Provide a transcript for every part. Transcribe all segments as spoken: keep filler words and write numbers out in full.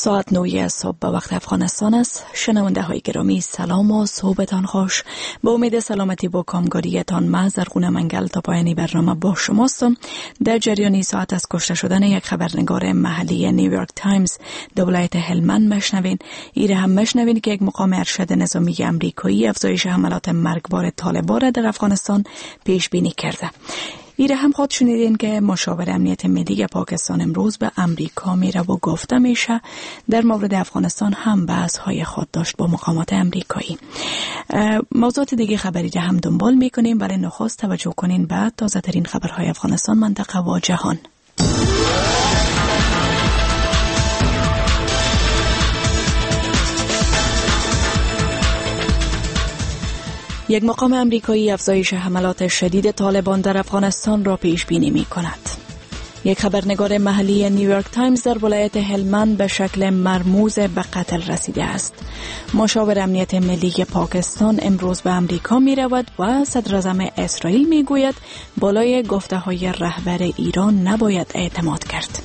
ساعت نه صبح به وقت افغانستان است. شنونده های گرامی سلام و صبحتان خوش. با امید سلامتی و کامگاریتان من زرغون منگل تا پایانی برنامه با شماستم. در جریان ساعت از کشته شدن یک خبرنگار محلی نیویورک تایمز در ولایت هلمند مشنوین. ایره هم مشنوین که یک مقام ارشد نظامی امریکایی افزایش حملات مرگبار طالبان در افغانستان پیش بینی کرده. ایره هم خود شنیدین که مشاور امنیت ملی پاکستان امروز به امریکا میره و گفته میشه در مورد افغانستان هم بحث های خود داشت با مقامات امریکایی. موضوعات دیگه خبری را هم دنبال میکنیم، ولی نخست توجه کنین به تازه ترین خبرهای افغانستان، منطقه و جهان. یک مقام امریکایی افزایش حملات شدید طالبان در افغانستان را پیش بینی می کند. یک خبرنگار محلی نیویورک تایمز در ولایت هلمند به شکل مرموز به قتل رسیده است. مشاور امنیت ملی پاکستان امروز به امریکا می رود و صدر اعظم اسرائیل می گوید بالای گفته های رهبر ایران نباید اعتماد کرد.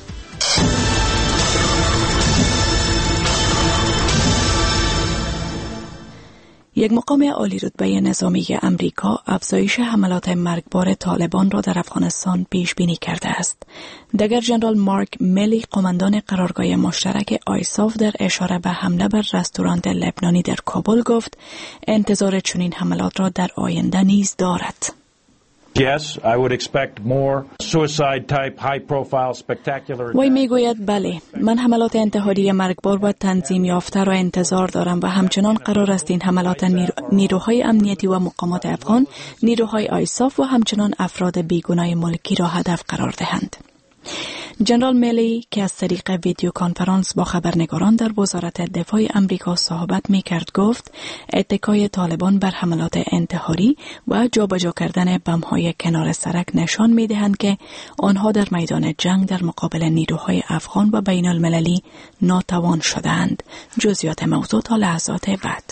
یک مقام عالی رتبه نظامی امریکا افزایش حملات مرگبار طالبان را در افغانستان پیش بینی کرده است. دگر جنرال مارک میلی، قماندان قرارگاه مشترک آیساف، در اشاره به حمله بر رستوران لبنانی در کابل گفت انتظار چنین حملات را در آینده نیز دارد. Yes, I would expect more suicide type high profile spectacular. وی میگوید بله، من حملات انتحاری مرگبار و تنظیم یافته را انتظار دارم و همچنان قرار است این حملات نیروهای امنیتی و مقامات افغان، نیروهای آیساف و همچنان افراد بیگناه ملکی را هدف قرار دهند. جنرال میلی که از طریق ویدیو کانفرانس با خبرنگاران در وزارت دفاع امریکا صحبت می‌کرد گفت اتکای طالبان بر حملات انتحاری و جابجا کردن بم‌های کنار سرک نشان می‌دهند که آنها در میدان جنگ در مقابل نیروهای افغان و بین المللی ناتوان شدند. جزئیات موضوع تا لحظات بعد.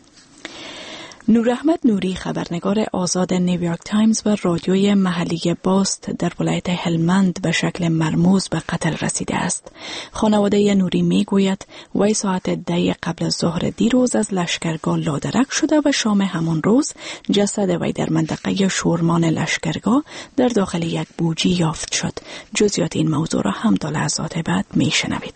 نور احمد نوری، خبرنگار آزاد نیویورک تایمز و رادیوی محلی باست در ولایت هلمند به شکل مرموز به قتل رسیده است. خانواده نوری میگوید وی ساعت ده قبل از ظهر دیروز از لشکرگاه لادرک شده و شام همان روز جسد وی در منطقه شورمان لشکرگاه در داخل یک بوجی یافت شد. جزئیات این موضوع را هم تا لحظات بعد میشنوید.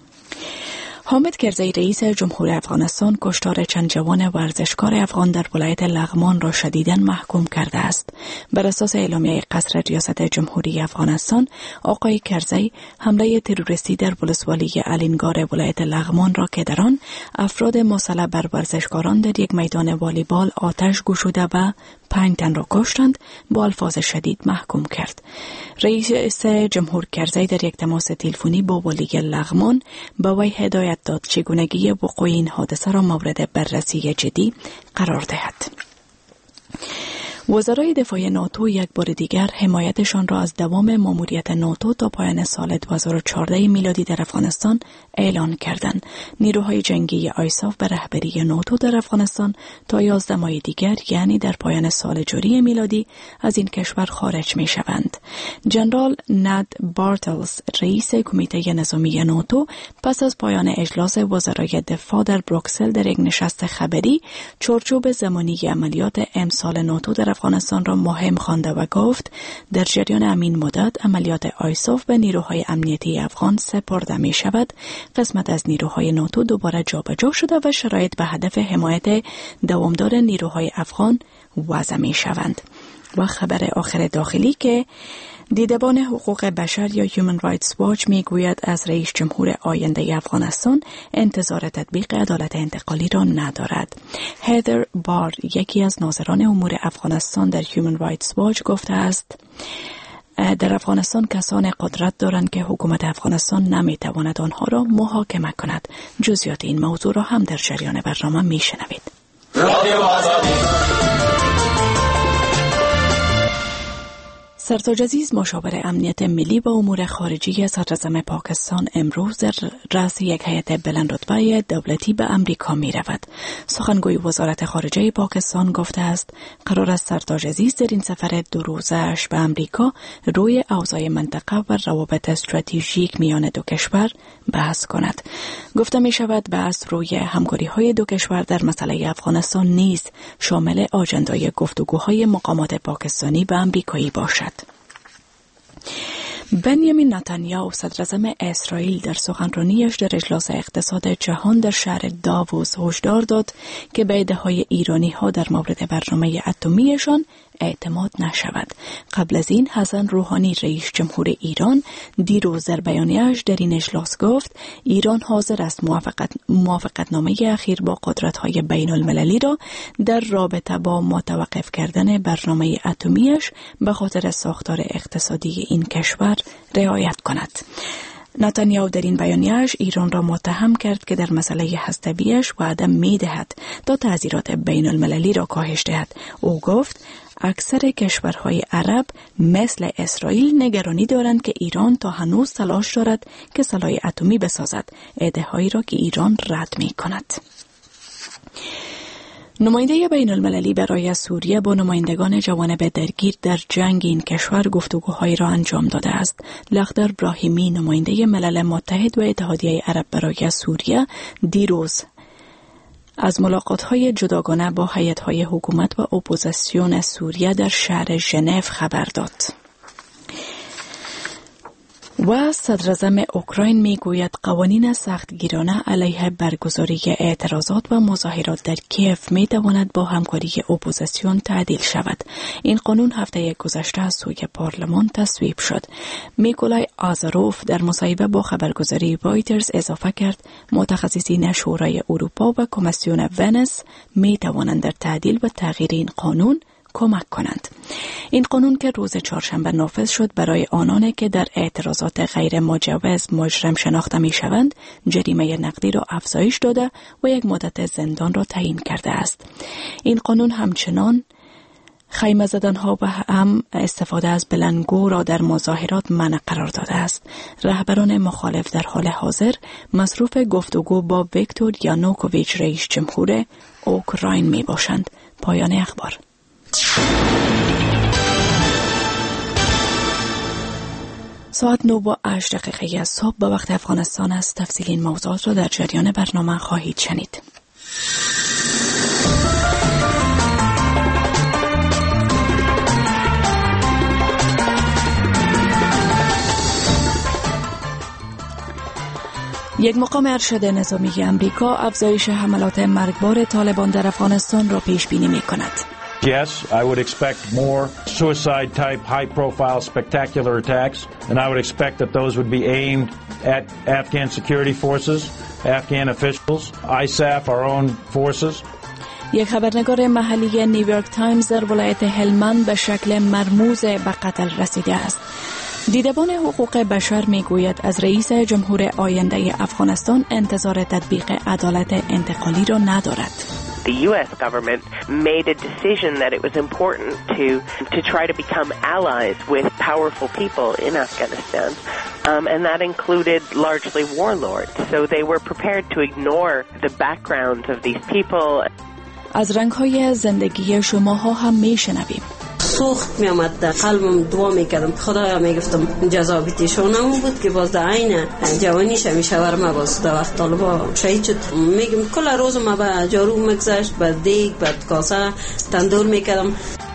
حامد کرزی، رئیس جمهور افغانستان، کشتار چند جوان ورزشکار افغان در ولایت لغمان را شدیداً محکوم کرده است. بر اساس اعلامیه قصر ریاست جمهوری افغانستان، آقای کرزی حمله تروریستی در ولسوالی الینگار ولایت لغمان را که در آن افراد مسلح بر ورزشکاران در یک میدان والیبال آتش گشوده و پنج تن را کشتند با الفاظ شدید محکوم کرد. رئیس جمهور کرزی در یک تماس تلفنی با والی لغمان به وی هدایت داد چگونگی وقوع این حادثه را مورد بررسی جدی قرار دهد. وزرای دفاع ناتو یک بار دیگر حمایتشان را از دوام ماموریت ناتو تا پایان سال دو هزار و چهارده میلادی در افغانستان اعلان کردند. نیروهای جنگی آیساف به رهبری ناتو در افغانستان تا یازده ماه دیگر، یعنی در پایان سال جاری میلادی، از این کشور خارج می شوند. جنرال ند بارتلز، رئیس کمیته نظامی ناتو، پس از پایان اجلاس وزرای دفاع در بروکسل در یک نشست خبری چارچوب زمانی عملیات امسال ناتو در افغانستان را مهم خوانده و گفت در جریان همین مدت عملیات آیساف به نیروهای امنیتی افغان سپرده می شود. قسمت از نیروهای ناتو دوباره جابجا شده و شرایط به هدف حمایت دوامدار نیروهای افغان وضع می شوند. و خبر آخر داخلی که دیدبان حقوق بشر یا Human Rights Watch میگوید از رئیس جمهور آینده افغانستان انتظار تطبیق عدالت انتقالی را ندارد. هیدر بار، یکی از ناظران امور افغانستان در Human Rights Watch، گفته است در افغانستان کسان قدرت دارند که حکومت افغانستان نمیتواند آنها را محاکمه کند. جزئیات این موضوع را هم در جریان برنامه میشنوید. سرتاج عزیز مشاور امنیت ملی و امور خارجه صدراعظم پاکستان امروز در رأس یک هیئت بلند رتبه دولتی به امریکا می رود. سخنگوی وزارت خارجه پاکستان گفته است قرار است سرتاج عزیز در این سفر دو روزه‌اش به امریکا روی اوضاع منطقه و روابط استراتژیک میان دو کشور بحث کند. گفته می شود بحث روی همکاری های دو کشور در مسئله افغانستان نیز شامل آژندای گفتگوهای مقامات پاکستانی و امریکایی باشد. بنیامین نتانیاهو صدراعظم اسرائیل در سخنرانیش در اجلاس اقتصاد جهان در شهر داووس هشدار داد که به ادعاهای ایرانی ها در مورد برنامه اتمیشان اعتماد نشود. قبل از این حسن روحانی رئیس جمهور ایران دیروز در بیانیه‌اش در این اجلاس گفت ایران حاضر است موافقت موافقتنامه اخیر با قدرت‌های بین المللی را در رابطه با متوقف کردن برنامه اتمیش به خاطر ساختار اقتصادی این کشور رعایت کند. نتانیاهو در این بیانیه‌اش ایران را متهم کرد که در مسئله هسته‌ایش وعده می‌دهد تا تعزیرات بین المللی را کاهش دهد. او گفت اکثر کشورهای عرب مثل اسرائیل نگرانی دارند که ایران تا هنوز تلاش دارد که سلاح اتمی بسازد، ادعاهایی را که ایران رد می‌کند. نماینده بین المللی برای سوریه با نمایندگان جوانب درگیر در جنگ این کشور گفتگوهایی را انجام داده است. لخدر براهیمی نماینده ملل متحد و اتحادیه عرب برای سوریه دیروز از ملاقات‌های جداگانه با هیئت‌های حکومت و اپوزیسیون سوریه در شهر ژنو خبر داد. و صدراعظم اوکراین میگوید قوانین سختگیرانه علیه برگزاری اعتراضات و مظاهرات در کیف می تواند با همکاری اپوزیسیون تعدیل شود. این قانون هفته گذشته از سوی پارلمان تصویب شد. میکولای آزاروف در مصاحبه با خبرگزاری رایترز اضافه کرد متخصصین شورای اروپا و کمیسیون ونس می توانند در تعدیل و تغییر این قانون کمک کنند. این قانون که روز چهارشنبه نافذ شد برای آنانی که در اعتراضات غیر مجوز مجرم شناخته می شوند جریمه نقدی را افزایش داده و یک مدت زندان را تعیین کرده است. این قانون همچنان خیمه زدنها و هم استفاده از بلنگو را در مظاهرات منع قرار داده است. رهبران مخالف در حال حاضر مصروف گفتگو با ویکتور یانوکوویچ رئیس جمهور اوکراین می باشند. پایان اخبار. ساعت نه و هشت دقیقه از صبح به وقت افغانستان است. تفصیل این موضوعات را در جریان برنامه خواهید شنید. یک مقام ارشد نظامی امریکا افزایش حملات مرگبار طالبان در افغانستان را پیش بینی می کند. Yes, I would expect more suicide-type, high-profile, spectacular attacks, and I would expect that those would be aimed at Afghan security forces, Afghan officials, I S A F, our own forces. یک خبرنگار محلی نیویورک تایمز در ولایت هلمند به شکل مرموز به قتل رسیده است. دیدبان حقوق بشر میگوید از رئیس جمهور آینده افغانستان انتظار تطبیق عدالت انتقالی را ندارد. The U S government made a decision that it was important to to try to become allies with powerful people in Afghanistan, um, and that included largely warlords. So they were prepared to ignore the backgrounds of these people. از رنگ‌های زندگی شماها هم میشنویم. سوخت می آمد در قلبم دعا می کردم خدایا می گفتم جزا بیتیشون اون بود که باز در عین جوانیش همی شورمه باز در وقت طالبا شهید شد. میگم کل روز ما به جارو مگذشت به دیگ به کاسه تندور می کردم.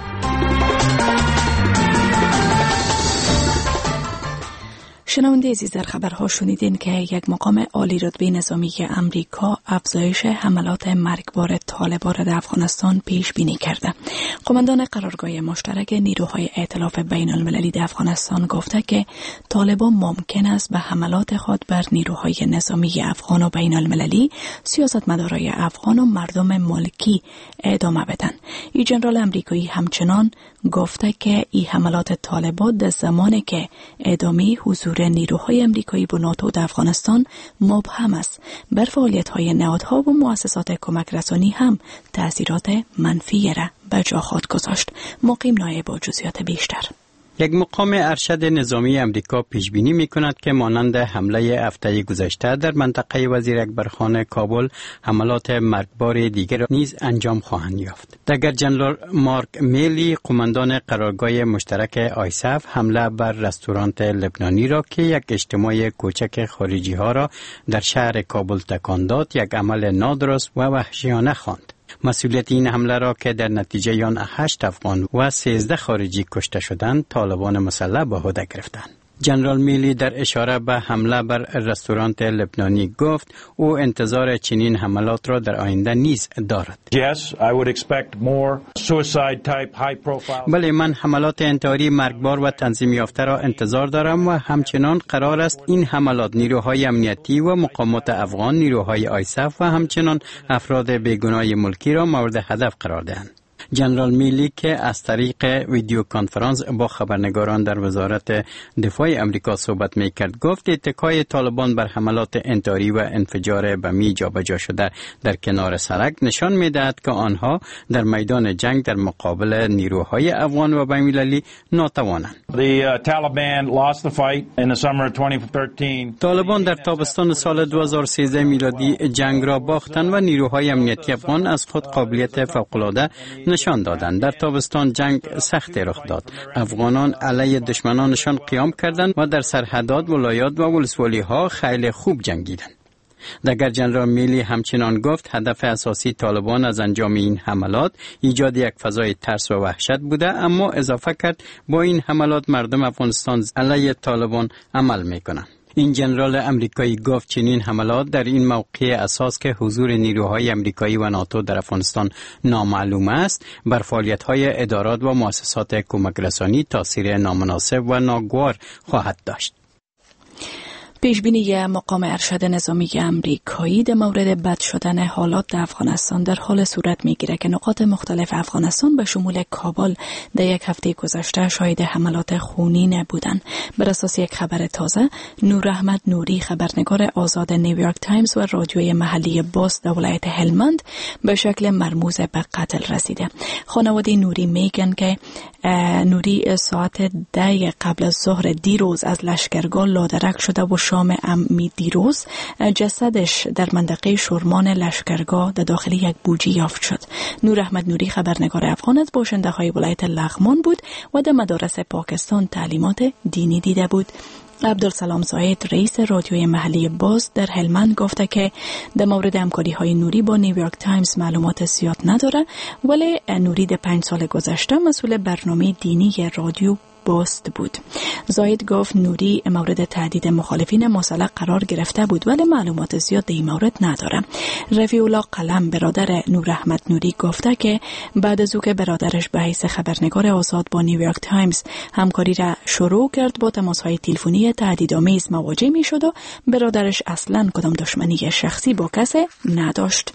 شنونده عزیز در خبرها شنیدین که یک مقام عالی رتبه نظامی امریکا افزایش حملات مرگبار طالبان را در افغانستان پیش بینی کرده. قماندان قرارگاه مشترک نیروهای ائتلاف بین المللی در افغانستان گفته که طالبان ممکن است به حملات خود بر نیروهای نظامی افغان و بین المللی، سیاستمدارای افغان و مردم ملکی ادامه بدن. این جنرال امریکایی همچنان گفته که این حملات طالبان در زمانی که ادامه حضور نیروهای امریکایی با ناتو در افغانستان مبهم است، بر فعالیت‌های نهادها و مؤسسات کمک رسانی هم تأثیرات منفی را به جا خود گذاشت. مقیم نایب با جزئیات بیشتر. یک مقام ارشد نظامی امریکا پیش بینی می کند که مانند حمله هفته گذشته در منطقه وزیر اکبرخان کابل حملات مرگبار دیگر نیز انجام خواهند یافت. دگر جنرال مارک میلی قماندان قرارگاه مشترک آیساف حمله بر رستوران لبنانی را که یک اجتماع کوچک خارجی ها را در شهر کابل تکان داد یک عمل نادرست و وحشیانه خواند. مسئولیت این حمله را که در نتیجه آن هشت افغان و سیزده خارجی کشته شدند طالبان مسلح به عهده گرفتند. جنرال میلی در اشاره به حمله بر رستوران لبنانی گفت او انتظار چنین حملات را در آینده نیز دارد. Yes, I would expect more suicide type high profile. بله، من حملات انتحاری مرگبار و تنظیم یافته را انتظار دارم و همچنان قرار است این حملات نیروهای امنیتی و مقامات افغان، نیروهای آیساف و همچنان افراد بیگناه ملکی را مورد هدف قرار دهند. جنرال میلی که از طریق ویدیو کنفرانس با خبرنگاران در وزارت دفاع امریکا صحبت می کرد گفت اتکای طالبان بر حملات انتحاری و انفجار بمی جابجا شده در کنار سرک نشان می دهد که آنها در میدان جنگ در مقابل نیروهای افغان و بین‌المللی ناتوانند. The uh, Taliban lost the fight in the summer of twenty thirteen. طالبان در تابستان سال دو هزار و سیزده میلادی جنگ را باختند و نیروهای امنیتی افغان از خود قابلیت فوق‌العاده نشان دادند. در تابستان جنگ سخت رخ داد. افغانان علیه دشمنانشان قیام کردند و در سرحدات ولایات و ولسوالی ها خیلی خوب جنگیدند. دگر جنرال میلی همچنان گفت هدف اساسی طالبان از انجام این حملات ایجاد یک فضای ترس و وحشت بوده، اما اضافه کرد با این حملات مردم افغانستان علیه طالبان عمل میکنند. این جنرال امریکایی گفت چنین حملات در این موقع اساس که حضور نیروهای امریکایی و ناتو در افغانستان نامعلوم است بر فعالیت‌های ادارات و مؤسسات کمک رسانی تاثیر نامناسب و ناگوار خواهد داشت. پیشبینی مقام ارشد نظامی امریکایی در مورد بد شدن حالات در افغانستان در حال صورت میگیره که نقاط مختلف افغانستان به شمول کابل در یک هفته گذشته شاهد حملات خونین بودند. بر اساس یک خبر تازه، نور احمد نوری خبرنگار آزاد نیویورک تایمز و رادیوی محلی باست در ولایت هلمند به شکل مرموز به قتل رسیده. خانواده نوری میگن که نوری ساعت ده قبل از ظهر دیروز از لشکرگاه لادرک شده و شام امی دیروز جسدش در منطقه شورمان لشکرگاه در داخل یک بوجی یافت شد. نور احمد نوری خبرنگار افغان از باشنده های ولایت لغمان بود و در مدارس پاکستان تعلیمات دینی دیده بود. عبدالسلام زاید رئیس رادیوی محلی باز در هلمند گفته که در مورد همکاری های نوری با نیویورک تایمز معلومات زیاد نداره، ولی نوری در پنج سال گذشته مسئول برنامه دینی رادیو باست بود. زاید گفت نوری مورد تهدید مخالفین مسلح قرار گرفته بود ولی معلومات زیاد در این مورد نداره. رفیع الله قلم برادر نور احمد نوری گفته که بعد از او که برادرش به حیث خبرنگار آزاد با نیویورک تایمز همکاری را شروع کرد با تماس‌های تلفنی تهدیدآمیز مواجه می‌شد و برادرش اصلاً کدام دشمنی شخصی با کسی نداشت.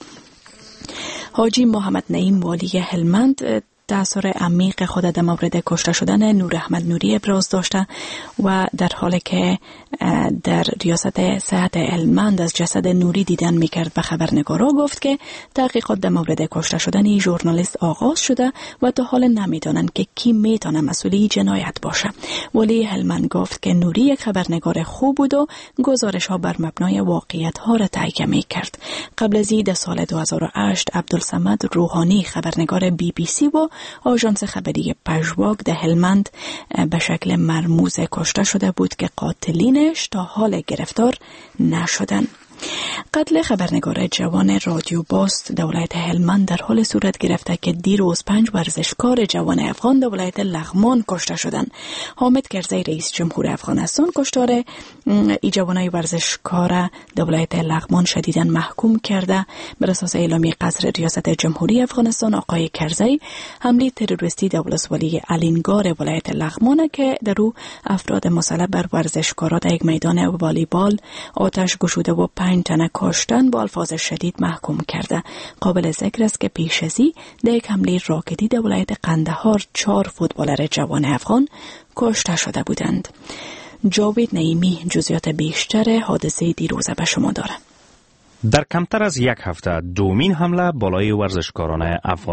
حاجی محمد نعیم والی هلمند تأثیر عمیق خود در مورد کشته شدن نور احمد نوری ابراز داشته و در حالی که در ریاست صحت هلمند از جسد نوری دیدن میکرد به خبرنگارا گفت که تحقیقات در مورد کشته شدن این ژورنالیست آغاز شده و تا حال نمیدانند که کی میتونه مسئول جنایت باشه. ولی هلمند گفت که نوری یک خبرنگار خوب بود و گزارش ها بر مبنای واقعیت ها را تایید میکرد. قبل از این در سال دو هزار و هشت عبدالصمد روحانی خبرنگار بی بی سی و آژانس خبری پژواک در هلمند به شکل مرموز کشته شده بود که قاتلینش تا حال گرفتار نشدند. قتل خبرنگار جوان رادیو باست در ولایت هلمند در حال صورت گرفته که دیروز پنج ورزشکار جوان افغان در ولایت لغمان کشته شدند. حامد کرزی رئیس جمهور افغانستان کشتار ای جوانای ورزشکار در ولایت لغمان شدیداً محکوم کرده. بر اساس اعلامیه قصر ریاست جمهوری افغانستان، آقای کرزی حمله تروریستی در ولسوالی الینگار ولایت لغمان که در او افراد مسلح بر ورزشکاران در یک میدان والیبال آتش گشوده و پنج تنه کشتن با الفاظ شدید محکوم کرده. قابل ذکر است که پیش ازی در یک حمله راکتی در ولایت قندهار چهار فوتبالر جوان افغان کشته شده بودند. جاوید نعیمی جزئیات بیشتر حادثه دیروزه به شما داره. در کمتر از یک هفته دومین حمله بالای ورزشکاران افغان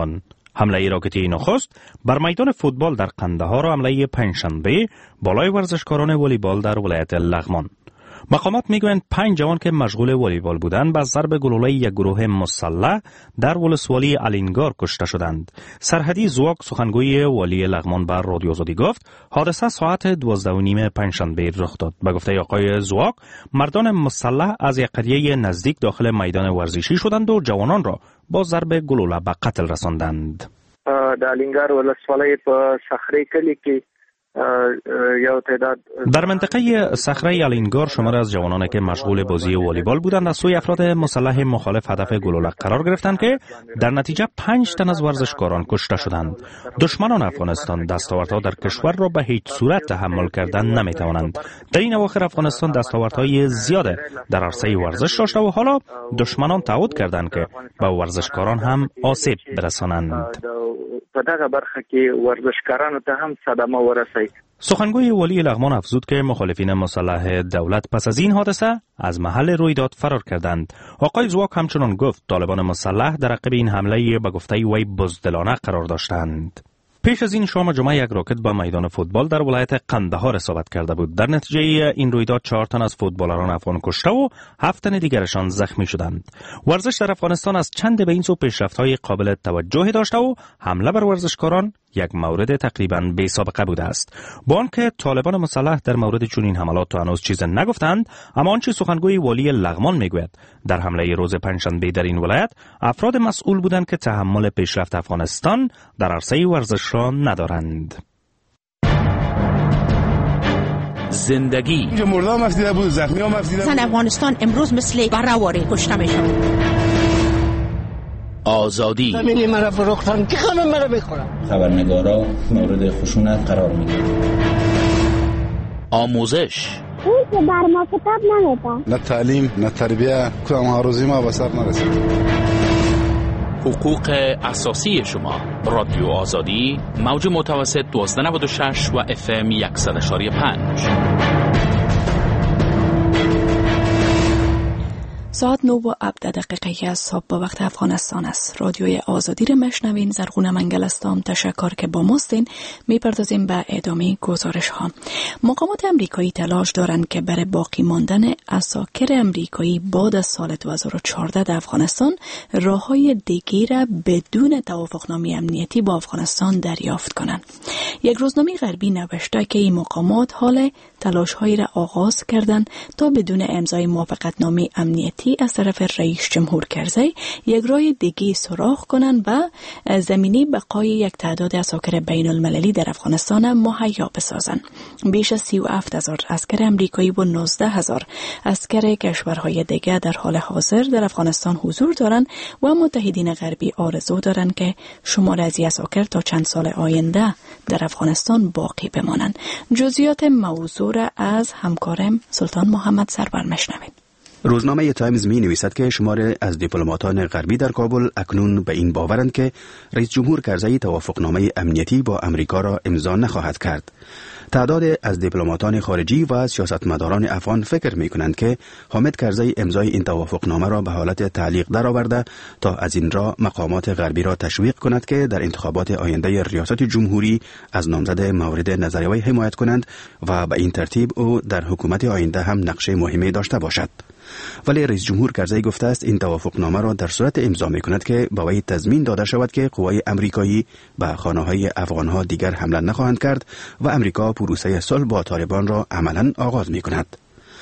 حمله راکتی نخست بر میدان فوتبال در قندهار و حمله پنجشنبه بالای ورزشکاران والیبال در ولایت لغمان. مقامات میگویند پنج جوان که مشغول والیبال بودند با ضرب گلوله یک گروه مسلح در ولسوالی الینگار کشته شدند. سرحدی زواک سخنگوی والی لغمان بر رادیو آزادی گفت حادثه ساعت دوازده و نیم پنجشنبه رخ داد. به گفته آقای زواک مردان مسلح از یک قریه نزدیک داخل میدان ورزشی شدند و جوانان را با ضرب گلوله به قتل رساندند. در الینگار ولسوالی په صخره کلی کې در منطقه صخره الینگار شمار از جوانانی که مشغول بازی والیبال بودند از سوی افراد مسلح مخالف هدف گلوله قرار گرفتند که در نتیجه پنج تن از ورزشکاران کشته شدند. دشمنان افغانستان دستاوردها در کشور را به هیچ صورت تحمل کردن نمیتوانند. در این اواخر افغانستان دستاوردهای زیاد در عرصه ورزش داشته و حالا دشمنان تعهد کردند که به ورزشکاران هم آسیب برسانند. په دغه برخه کې ورزشکارانو ته هم صدمه ورسوي. سخنگوی والی لغمان افزود که مخالفین مسلح دولت پس از این حادثه از محل رویداد فرار کردند. آقای زواک همچنان گفت طالبان مسلح در عقب این حمله به گفته وی بزدلانه قرار داشتند. پیش از این شام جمعه یک راکت با میدان فوتبال در ولایت قندهار اصابت کرده بود. در نتیجه این رویداد چهار تن از فوتبالران افغان کشته و هفت تن دیگرشان زخمی شدند. ورزش در افغانستان از چند به این سو پیشرفت‌های قابل توجهی داشته و حمله بر ورزشکاران یک مورد تقریباً بی سابقه بوده است. با آنکه طالبان مسلح در مورد چنین حملات تا هنوز چیز نگفتند، اما آنچه سخنگوی والی لغمان میگوید در حمله روز پنجشنبه در این ولایت افراد مسئول بودند که تحمل پیشرفت افغانستان در عرصه ورزش را ندارند. زندگی اینجا مردم مفیده بود، زخمی ها مفیده بود. زن افغانستان امروز مثل برهواری کشته میشن. آزادی زمینی مرا فروختن که خانم مرا بخورم. خبرنگارا مورد خشونت قرار میگیرن. آموزش اون که بر ما کتاب نمیدن. نه تعلیم نه تربیه کدام هاروزی ما به سر نرسید. حقوق اساسی شما. رادیو آزادی موج متوسط دوازده نود و شش و اف ام صد و پنج. ساعت نو و هفده دقیقه از صبح با وقت افغانستان است. رادیوی آزادی را مشنوین. زرغونه منگل هستم. تشکر که با ماستین. میپردازیم به ادامه گزارش ها. مقامات امریکایی تلاش دارند که برای باقی ماندن عساکر امریکایی بعد از سال دو هزار و چهارده در افغانستان راههای دیگری را بدون توافقنامه امنیتی با افغانستان دریافت کنند. یک روزنامه غربی نوشته که این مقامات حال تلاش‌هایی را آغاز کردند تا بدون امضای موافقتنامه امنیتی از طرف رئیس جمهور کرزی یک راه دیگه سراغ کنند و زمینه بقای یک تعداد عساکر بین المللی در افغانستان مهیا بسازند. بیش از سی و هفت هزار عسکر امریکایی و نوزده هزار عسکر کشورهای دیگر در حال حاضر در افغانستان حضور دارند و متحدین غربی آرزو دارند که شمار از عساکر تا چند سال آینده در افغانستان باقی بمانند. جزئیات موضوع را از همکارم سلطان محمد سرور مشنوید. روزنامه تایمز می نویسد که شمار از دیپلماتان غربی در کابل اکنون به این باورند که رئیس جمهور کرزی توافقنامه امنیتی با امریکا را امضا نخواهد کرد. تعداد از دیپلماتان خارجی و سیاستمداران افغان فکر می کنند که حامد کرزی امضای این توافقنامه را به حالت تعلیق درآورده تا از این را مقامات غربی را تشویق کند که در انتخابات آینده ریاست جمهوری از نامزد مورد نظر وی حمایت کنند و به این ترتیب او در حکومت آینده هم نقش مهمی داشته باشد. ولی رئیس جمهور کرزی گفته است این توافقنامه را در صورت امضا می کند که با وی تضمین داده شود که قوای امریکایی به خانه‌های افغان‌ها دیگر حمله نخواهند کرد و امریکا پروسه صلح با طالبان را عملاً آغاز می کند.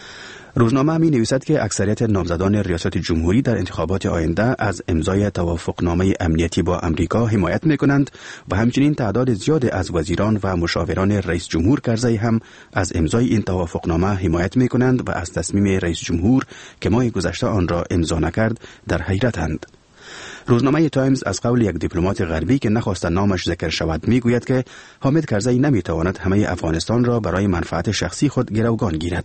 روزنامه می نویسد که اکثریت نامزدان ریاست جمهوری در انتخابات آینده از امضای توافقنامه امنیتی با امریکا حمایت می کنند و همچنین تعداد زیاد از وزیران و مشاوران رئیس جمهور کرزی هم از امضای این توافقنامه حمایت می کنند و از تصمیم رئیس جمهور که ماه گذشته آن را امضا نکرد در حیرتند. روزنامه تایمز از قول یک دیپلمات غربی که نخواست نامش ذکر شود میگوید که حامد کرزی نمیتواند همه افغانستان را برای منفعت شخصی خود گروگان گیرد.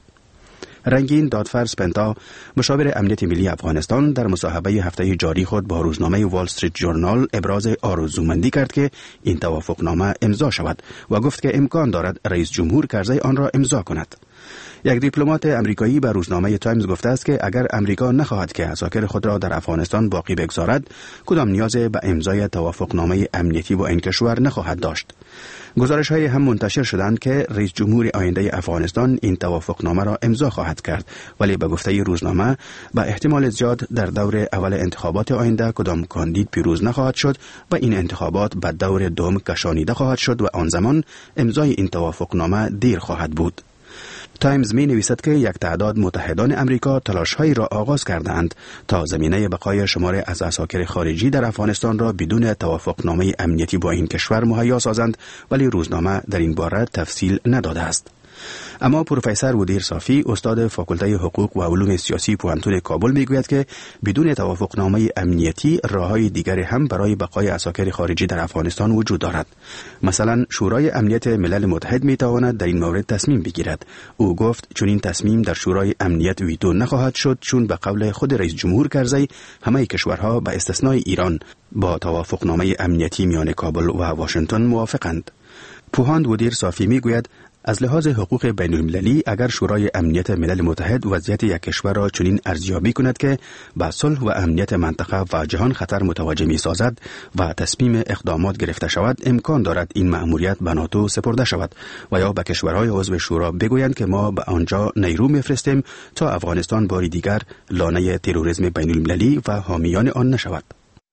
رنگین دادفر سپنتا مشاور امنیت ملی افغانستان در مصاحبه هفته جاری خود با روزنامه وال استریت ژورنال ابراز آرزومندی کرد که این توافقنامه امضا شود و گفت که امکان دارد رئیس جمهور کرزی آن را امضا کند. یک دیپلمات امریکایی به روزنامه تایمز گفته است که اگر امریکا نخواهد که عساکر خود را در افغانستان باقی بگذارد، کدام نیاز به امضای توافقنامه امنیتی با این کشور نخواهد داشت. گزارش های هم منتشر شدند که رئیس جمهور آینده افغانستان این توافقنامه را امضا خواهد کرد، ولی به گفته روزنامه به احتمال زیاد در دور اول انتخابات آینده کدام کاندید پیروز نخواهد شد و این انتخابات به دور دوم کشانیده خواهد شد و آن زمان امضای این توافقنامه دیر خواهد بود. تایمز می نویسد که یک تعداد متحدان امریکا تلاش‌هایی را آغاز کردند تا زمینه بقای شمار از عساکر خارجی در افغانستان را بدون توافقنامه امنیتی با این کشور مهیا سازند، ولی روزنامه در این باره تفصیل نداده است. اما پروفسور ودیر صافی، استاد فاکولته حقوق و علوم سیاسی پوهنتون کابل میگوید که بدون توافقنامه امنیتی راههای دیگری هم برای بقای عساکر خارجی در افغانستان وجود دارد. مثلا شورای امنیت ملل متحد میتواند در این مورد تصمیم بگیرد. او گفت چون این تصمیم در شورای امنیت ویتو نخواهد شد، چون به قول خود رئیس جمهور کرزی همه کشورها به استثنای ایران با توافقنامه امنیتی میان کابل و واشنگتن موافقند. پوهاند ودیر صافی میگوید از لحاظ حقوق بین المللی اگر شورای امنیت ملل متحد وضعیت یک کشور را چنین ارزیابی کند که به صلح و امنیت منطقه و جهان خطر متوجه می سازد و تصمیم اقدامات گرفته شود، امکان دارد این مأموریت به ناتو سپرده شود و یا به کشورهای عضو شورا بگویند که ما به آنجا نیرو میفرستیم تا افغانستان باری دیگر لانه تروریسم بین المللی و حامیان آن نشود.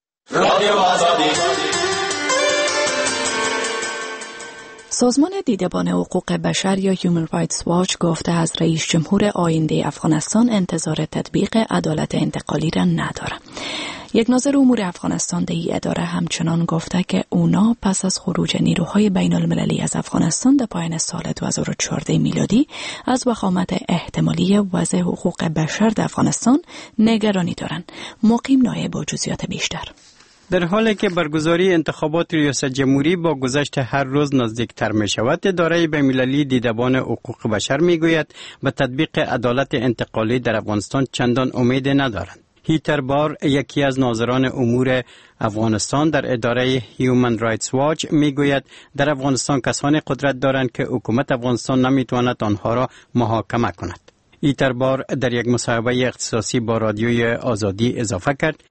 سازمان دیدبان حقوق بشر یا هیومن رایتس واچ گفته از رئیس جمهور آینده افغانستان انتظار تطبیق عدالت انتقالی را نداره. یک ناظر امور افغانستان در این اداره همچنان گفته که اونا پس از خروج نیروهای بین المللی از افغانستان در پایان سال دو هزار و چهارده میلادی از وخامت احتمالی وضع حقوق بشر در افغانستان نگرانی دارند. مقیم نایب با جزئیات بیشتر. در حالی که برگزاری انتخابات ریاست جمهوری با گذشت هر روز نزدیکتر می شود، اداره بین‌المللی دیدبان حقوق بشر می گوید به تطبیق عدالت انتقالی در افغانستان چندان امید ندارند. هیتر بار، یکی از ناظران امور افغانستان در اداره هیومن رایتس واچ، می گوید در افغانستان کسانی قدرت دارند که حکومت افغانستان نمی تواند آنها را محاکمه کند. ایتر بار در یک مصاحبه اختصاصی با رادیوی آزادی اضافه کرد: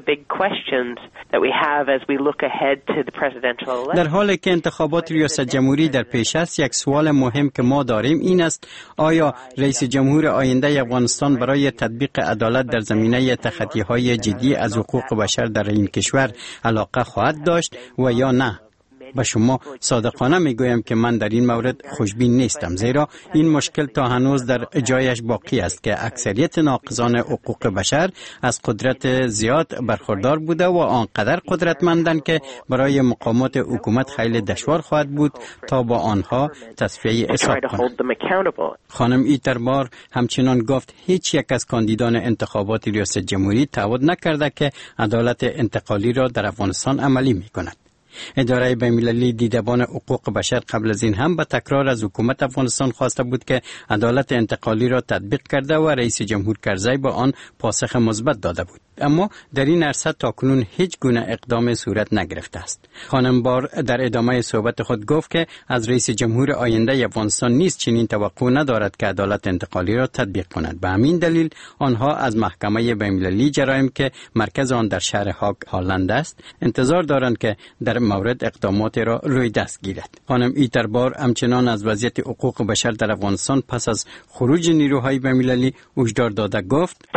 در حالی که انتخابات ریاست جمهوری در پیش است، یک سوال مهم که ما داریم این است: آیا رئیس جمهور آینده افغانستان برای تطبیق عدالت در زمینه تخطی‌های جدی از حقوق بشر در این کشور علاقه خواهد داشت و یا نه؟ به شما صادقانه میگویم که من در این مورد خوشبین نیستم، زیرا این مشکل تا هنوز در جایش باقی است که اکثریت ناقضان حقوق بشر از قدرت زیاد برخوردار بوده و آنقدر قدرتمندند که برای مقامات حکومت خیلی دشوار خواهد بود تا با آنها تصفیه حساب کنند. خانم ایتربار همچنان گفت هیچ یک از کاندیدان انتخابات ریاست جمهوری تعهد نکرده که عدالت انتقالی را در افغانستان عملی می‌کند. اداره بین‌المللی دیدبان حقوق بشر قبل از این هم به تکرار از حکومت افغانستان خواسته بود که عدالت انتقالی را تطبیق کرده و رئیس جمهور کرزی با آن پاسخ مثبت داده بود، اما در این عرصه تاکنون هیچ گونه اقدام صورت نگرفته است. خانم بار در ادامه صحبت خود گفت که از رئیس جمهور آینده افغانستان نیز چنین توقع ندارد که عدالت انتقالی را تطبیق کند. به همین دلیل آنها از محکمه بین‌المللی جرایم که مرکز آن در شهر هاگ هالند است انتظار دارند که در مورد اقدامات را روی دست گیرد. خانم ایتربار همچنان از وضعیت حقوق بشر در افغانستان پس از خروج نیروهای بین‌المللی هشدار داده گفت: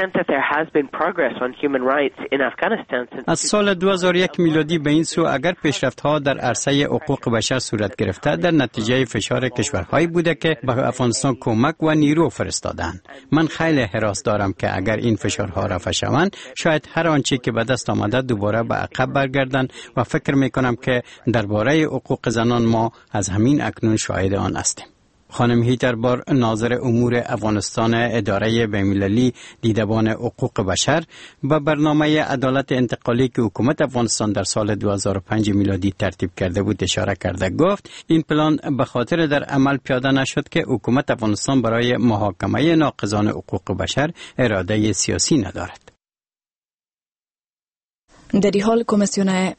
از سال دو هزار و یک میلادی به این سو اگر پیشرفت‌ها در عرصه حقوق بشر صورت گرفته در نتیجه فشار کشورهایی بوده که به افغانستان کمک و نیرو فرستادند. من خیلی هراس دارم که اگر این فشارها رفع شوند شاید هر آنچه که به دست آمده دوباره به عقب برگردند و فکر میکنم که درباره حقوق زنان ما از همین اکنون شاهد آن هستیم. خانم هیتربار، ناظر امور افغانستان اداره بین‌المللی دیدبان حقوق بشر، به برنامه عدالت انتقالی که حکومت افغانستان در سال دو هزار و پنج میلادی ترتیب کرده بود اشاره کرده گفت این پلان به خاطر در عمل پیاده نشد که حکومت افغانستان برای محاکمه ناقضان حقوق بشر اراده سیاسی ندارد. در این حال کمیسیون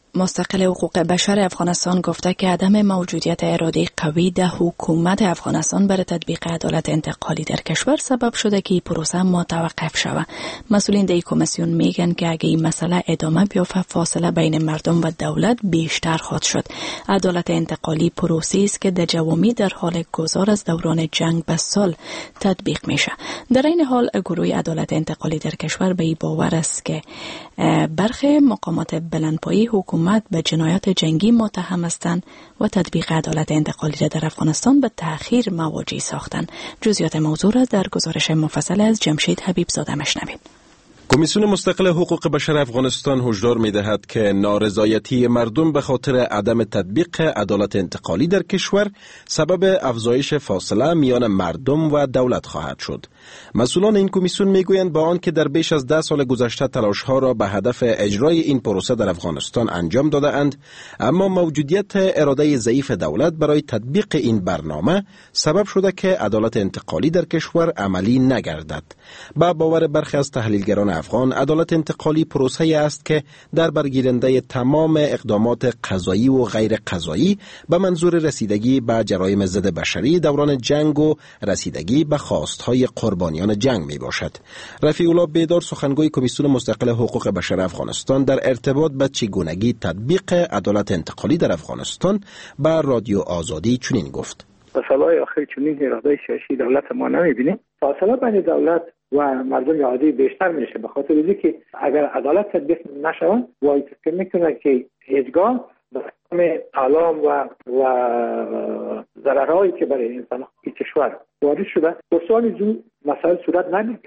مستقل حقوق بشر افغانستان گفته که عدم موجودیت اراده قوی در حکومت افغانستان برای تطبیق عدالت انتقالی در کشور سبب شده که این پروسه متوقف شود. مسئولین در کمیسیون میگن که اگه این مسئله ادامه بیافته فاصله بین مردم و دولت بیشتر خواهد شد. عدالت انتقالی پروسه‌ای است که در جوامی در حال گذار از دوران جنگ به صلح تطبیق میشه. در این حال گروه عدالت انتقالی در کشور به این باور است که برخی مقامات بلندپایه حکومت به جنایات جنگی متهم هستند و تطبیق عدالت انتقالی را در افغانستان به تأخیر مواجه ساختند. جزئیات موضوع را در گزارش مفصل از جمشید حبیبزاده میشنوید. کمیسیون مستقل حقوق بشر افغانستان هشدار می‌دهد که نارضایتی مردم به خاطر عدم تطبیق عدالت انتقالی در کشور سبب افزایش فاصله میان مردم و دولت خواهد شد. مسئولان این کمیسیون میگویند با آنکه در بیش از ده سال گذشته تلاش‌ها را به هدف اجرای این پروسه در افغانستان انجام داده‌اند، اما موجودیت اراده ضعیف دولت برای تطبیق این برنامه سبب شده که عدالت انتقالی در کشور عملی نگردد. با باور برخی از تحلیلگران افغان، عدالت انتقالی پروسه‌ای است که در برگیرنده تمام اقدامات قضایی و غیر قضایی به منظور رسیدگی به جرایم ضد بشری دوران جنگ و رسیدگی به خواستهای قربانیان جنگ می باشد. رفیع الله بیدار، سخنگوی کمیسیون مستقل حقوق بشر افغانستان، در ارتباط به چگونگی تطبیق عدالت انتقالی در افغانستان به رادیو آزادی چنین گفت: به سالهای آخر چنین اراده سیاسی دولت ما نمی‌بینیم. فاصله بین دولت و مردم عادی بیشتر میشه، به خاطر اینکه اگر عدالت تطبیق نشود وای فکر میکنه که هیچگاه به آلام و و ضررهایی که برای انسان این کشور وارد شده در سال زو مسائل صورت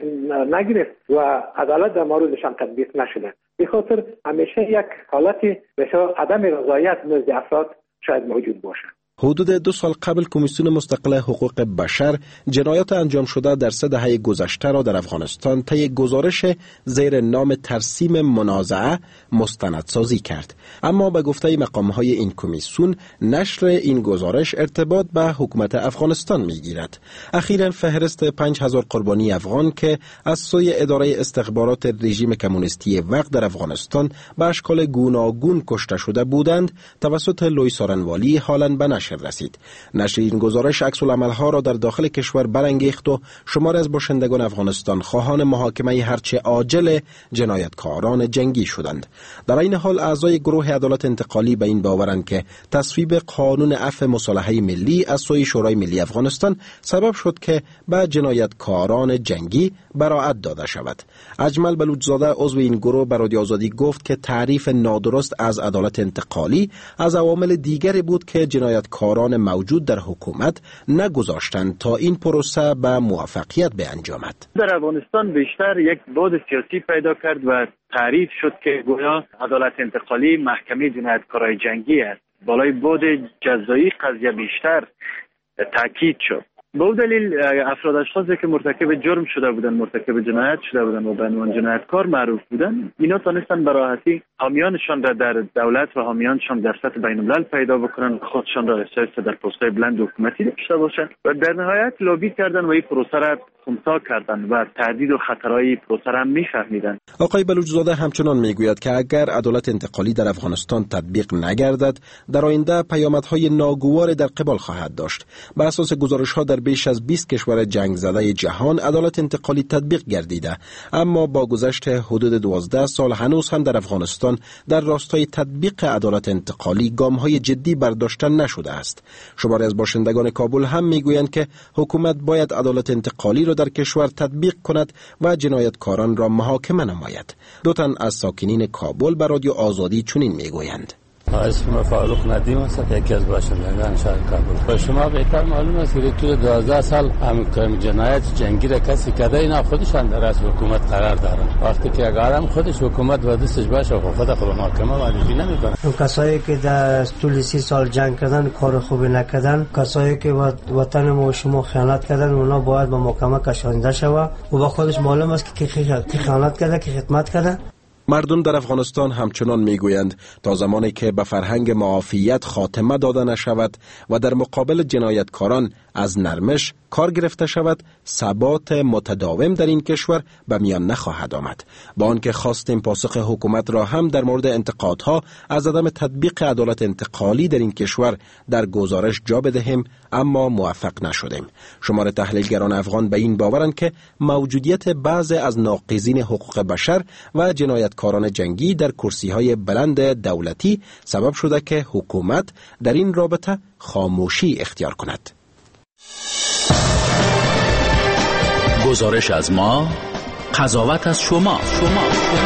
نگرفت و عدالت در موردشان تطبیق نشده. به خاطر همیشه یک حالت بسیار عدم رضایت نزد افراد شاید موجود باشه. حدود دو سال قبل کمیسیون مستقل حقوق بشر جنایات انجام شده در سه دهه گذشته را در افغانستان طی گزارش زیر نام ترسیم منازعه مستندسازی کرد. اما به گفته مقام‌های این کمیسیون نشر این گزارش ارتباط به حکومت افغانستان می‌گیرد. اخیراً فهرست پنج هزار قربانی افغان که از سوی اداره استخبارات رژیم کمونیستی وقت در افغانستان به اشکال گوناگون کشته شده بودند توسط لوی سارنوالی حالاً به نشر رسید. نشر این گزارش عکس العمل‌ها را در داخل کشور برانگیخت و شمار از باشندگان افغانستان خواهان محاکمه هرچه عاجل جنایتکاران جنگی شدند. در این حال اعضای گروه عدالت انتقالی به این باورند که تصویب قانون عفو مصالحه ملی از سوی شورای ملی افغانستان سبب شد که به جنایتکاران جنگی براءت داده شود. اجمل بلوچزاده عضو این گروه به رادیو آزادی گفت که تعریف نادرست از عدالت انتقالی از عوامل دیگری بود که جنایتکاران موجود در حکومت نگذاشتند تا این پروسه به موفقیت بیانجامد. در افغانستان بیشتر یک بعد سیاسی پیدا کرد و تعریف شد که گویا عدالت انتقالی محکمه جنایتکارای جنگی است. بالای بعد جزایی قضیه بیشتر تاکید شد. به اون دلیل افراد اشخاصی که مرتکب جرم شده بودند، مرتکب جنایت شده بودند و به عنوان جنایتکار معروف بودند، اینا تونستن به راحتی حامیانشان را در دولت و حامیانشان در سطح بین الملل پیدا بکنن، خودشان را احساس در پست‌های بلند حکومتی داشته باشند و در نهایت لابی کردن و این پروسه را خنثی کردن و تهدید و خطرهای پروسه را میفهمیدند. آقای بلوچزاده همچنان میگوید که اگر عدالت انتقالی در افغانستان تطبیق نگردد، در آینده پیامدهای ناگوار در قبال خواهد داشت. بر اساس گزارش‌ها در بیش از بیست کشور جنگ زده جهان عدالت انتقالی تطبیق گردیده، اما با گذشت حدود دوازده سال هنوز هم در افغانستان در راستای تطبیق عدالت انتقالی گام‌های جدی برداشته نشده است. شماری از باشندگان کابل هم میگویند که حکومت باید عدالت انتقالی را در کشور تطبیق کند و جنایتکاران را محاکمه نماید. دو تن از ساکنین کابل به رادیو آزادی چنین میگویند: اسم فاروق ندیم است، یکی از باشندگان شهر کابل. با شما بهتر معلوم است که طول دوازده سال هم جنایت جنگی را کسی کرده، اینا خودشان در از حکومت قرار دارن. وقتی که اگر هم خودش حکومت و دستش باشه خود خود محاکمه واجبی نمیکنه. اون کسایی که در طول سی سال جنگ کردن، کار خوبی نکردن، کسایی که وطن ما و شما خیانت کردن، اونا باید به محاکمه کشانده شود و با خودش معلوم است که کی خیانت کرده، کی خدمت کرده. مردم در افغانستان همچنان میگویند تا زمانی که به فرهنگ معافیت خاتمه داده نشود و در مقابل جنایتکاران از نرمش کار گرفته شود، ثبات متداوم در این کشور به میان نخواهد آمد. با آنکه خواستیم پاسخ حکومت را هم در مورد انتقادها از عدم تطبیق عدالت انتقالی در این کشور در گزارش جا بدهیم، اما موفق نشدیم. شمار تحلیلگران افغان به این باورند که موجودیت بعضی از ناقضین حقوق بشر و جنایتکاران جنگی در کرسی‌های بلند دولتی سبب شده که حکومت در این رابطه خاموشی اختیار کند. گزارش از ما، قضاوت از شما. شما.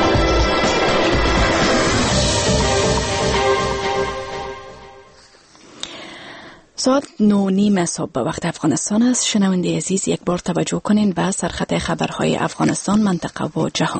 ساعت نو نیم صبح به وقت افغانستان است. شنونده عزیز، یک بار توجه کنین به سرخط خبرهای افغانستان، منطقه و جهان.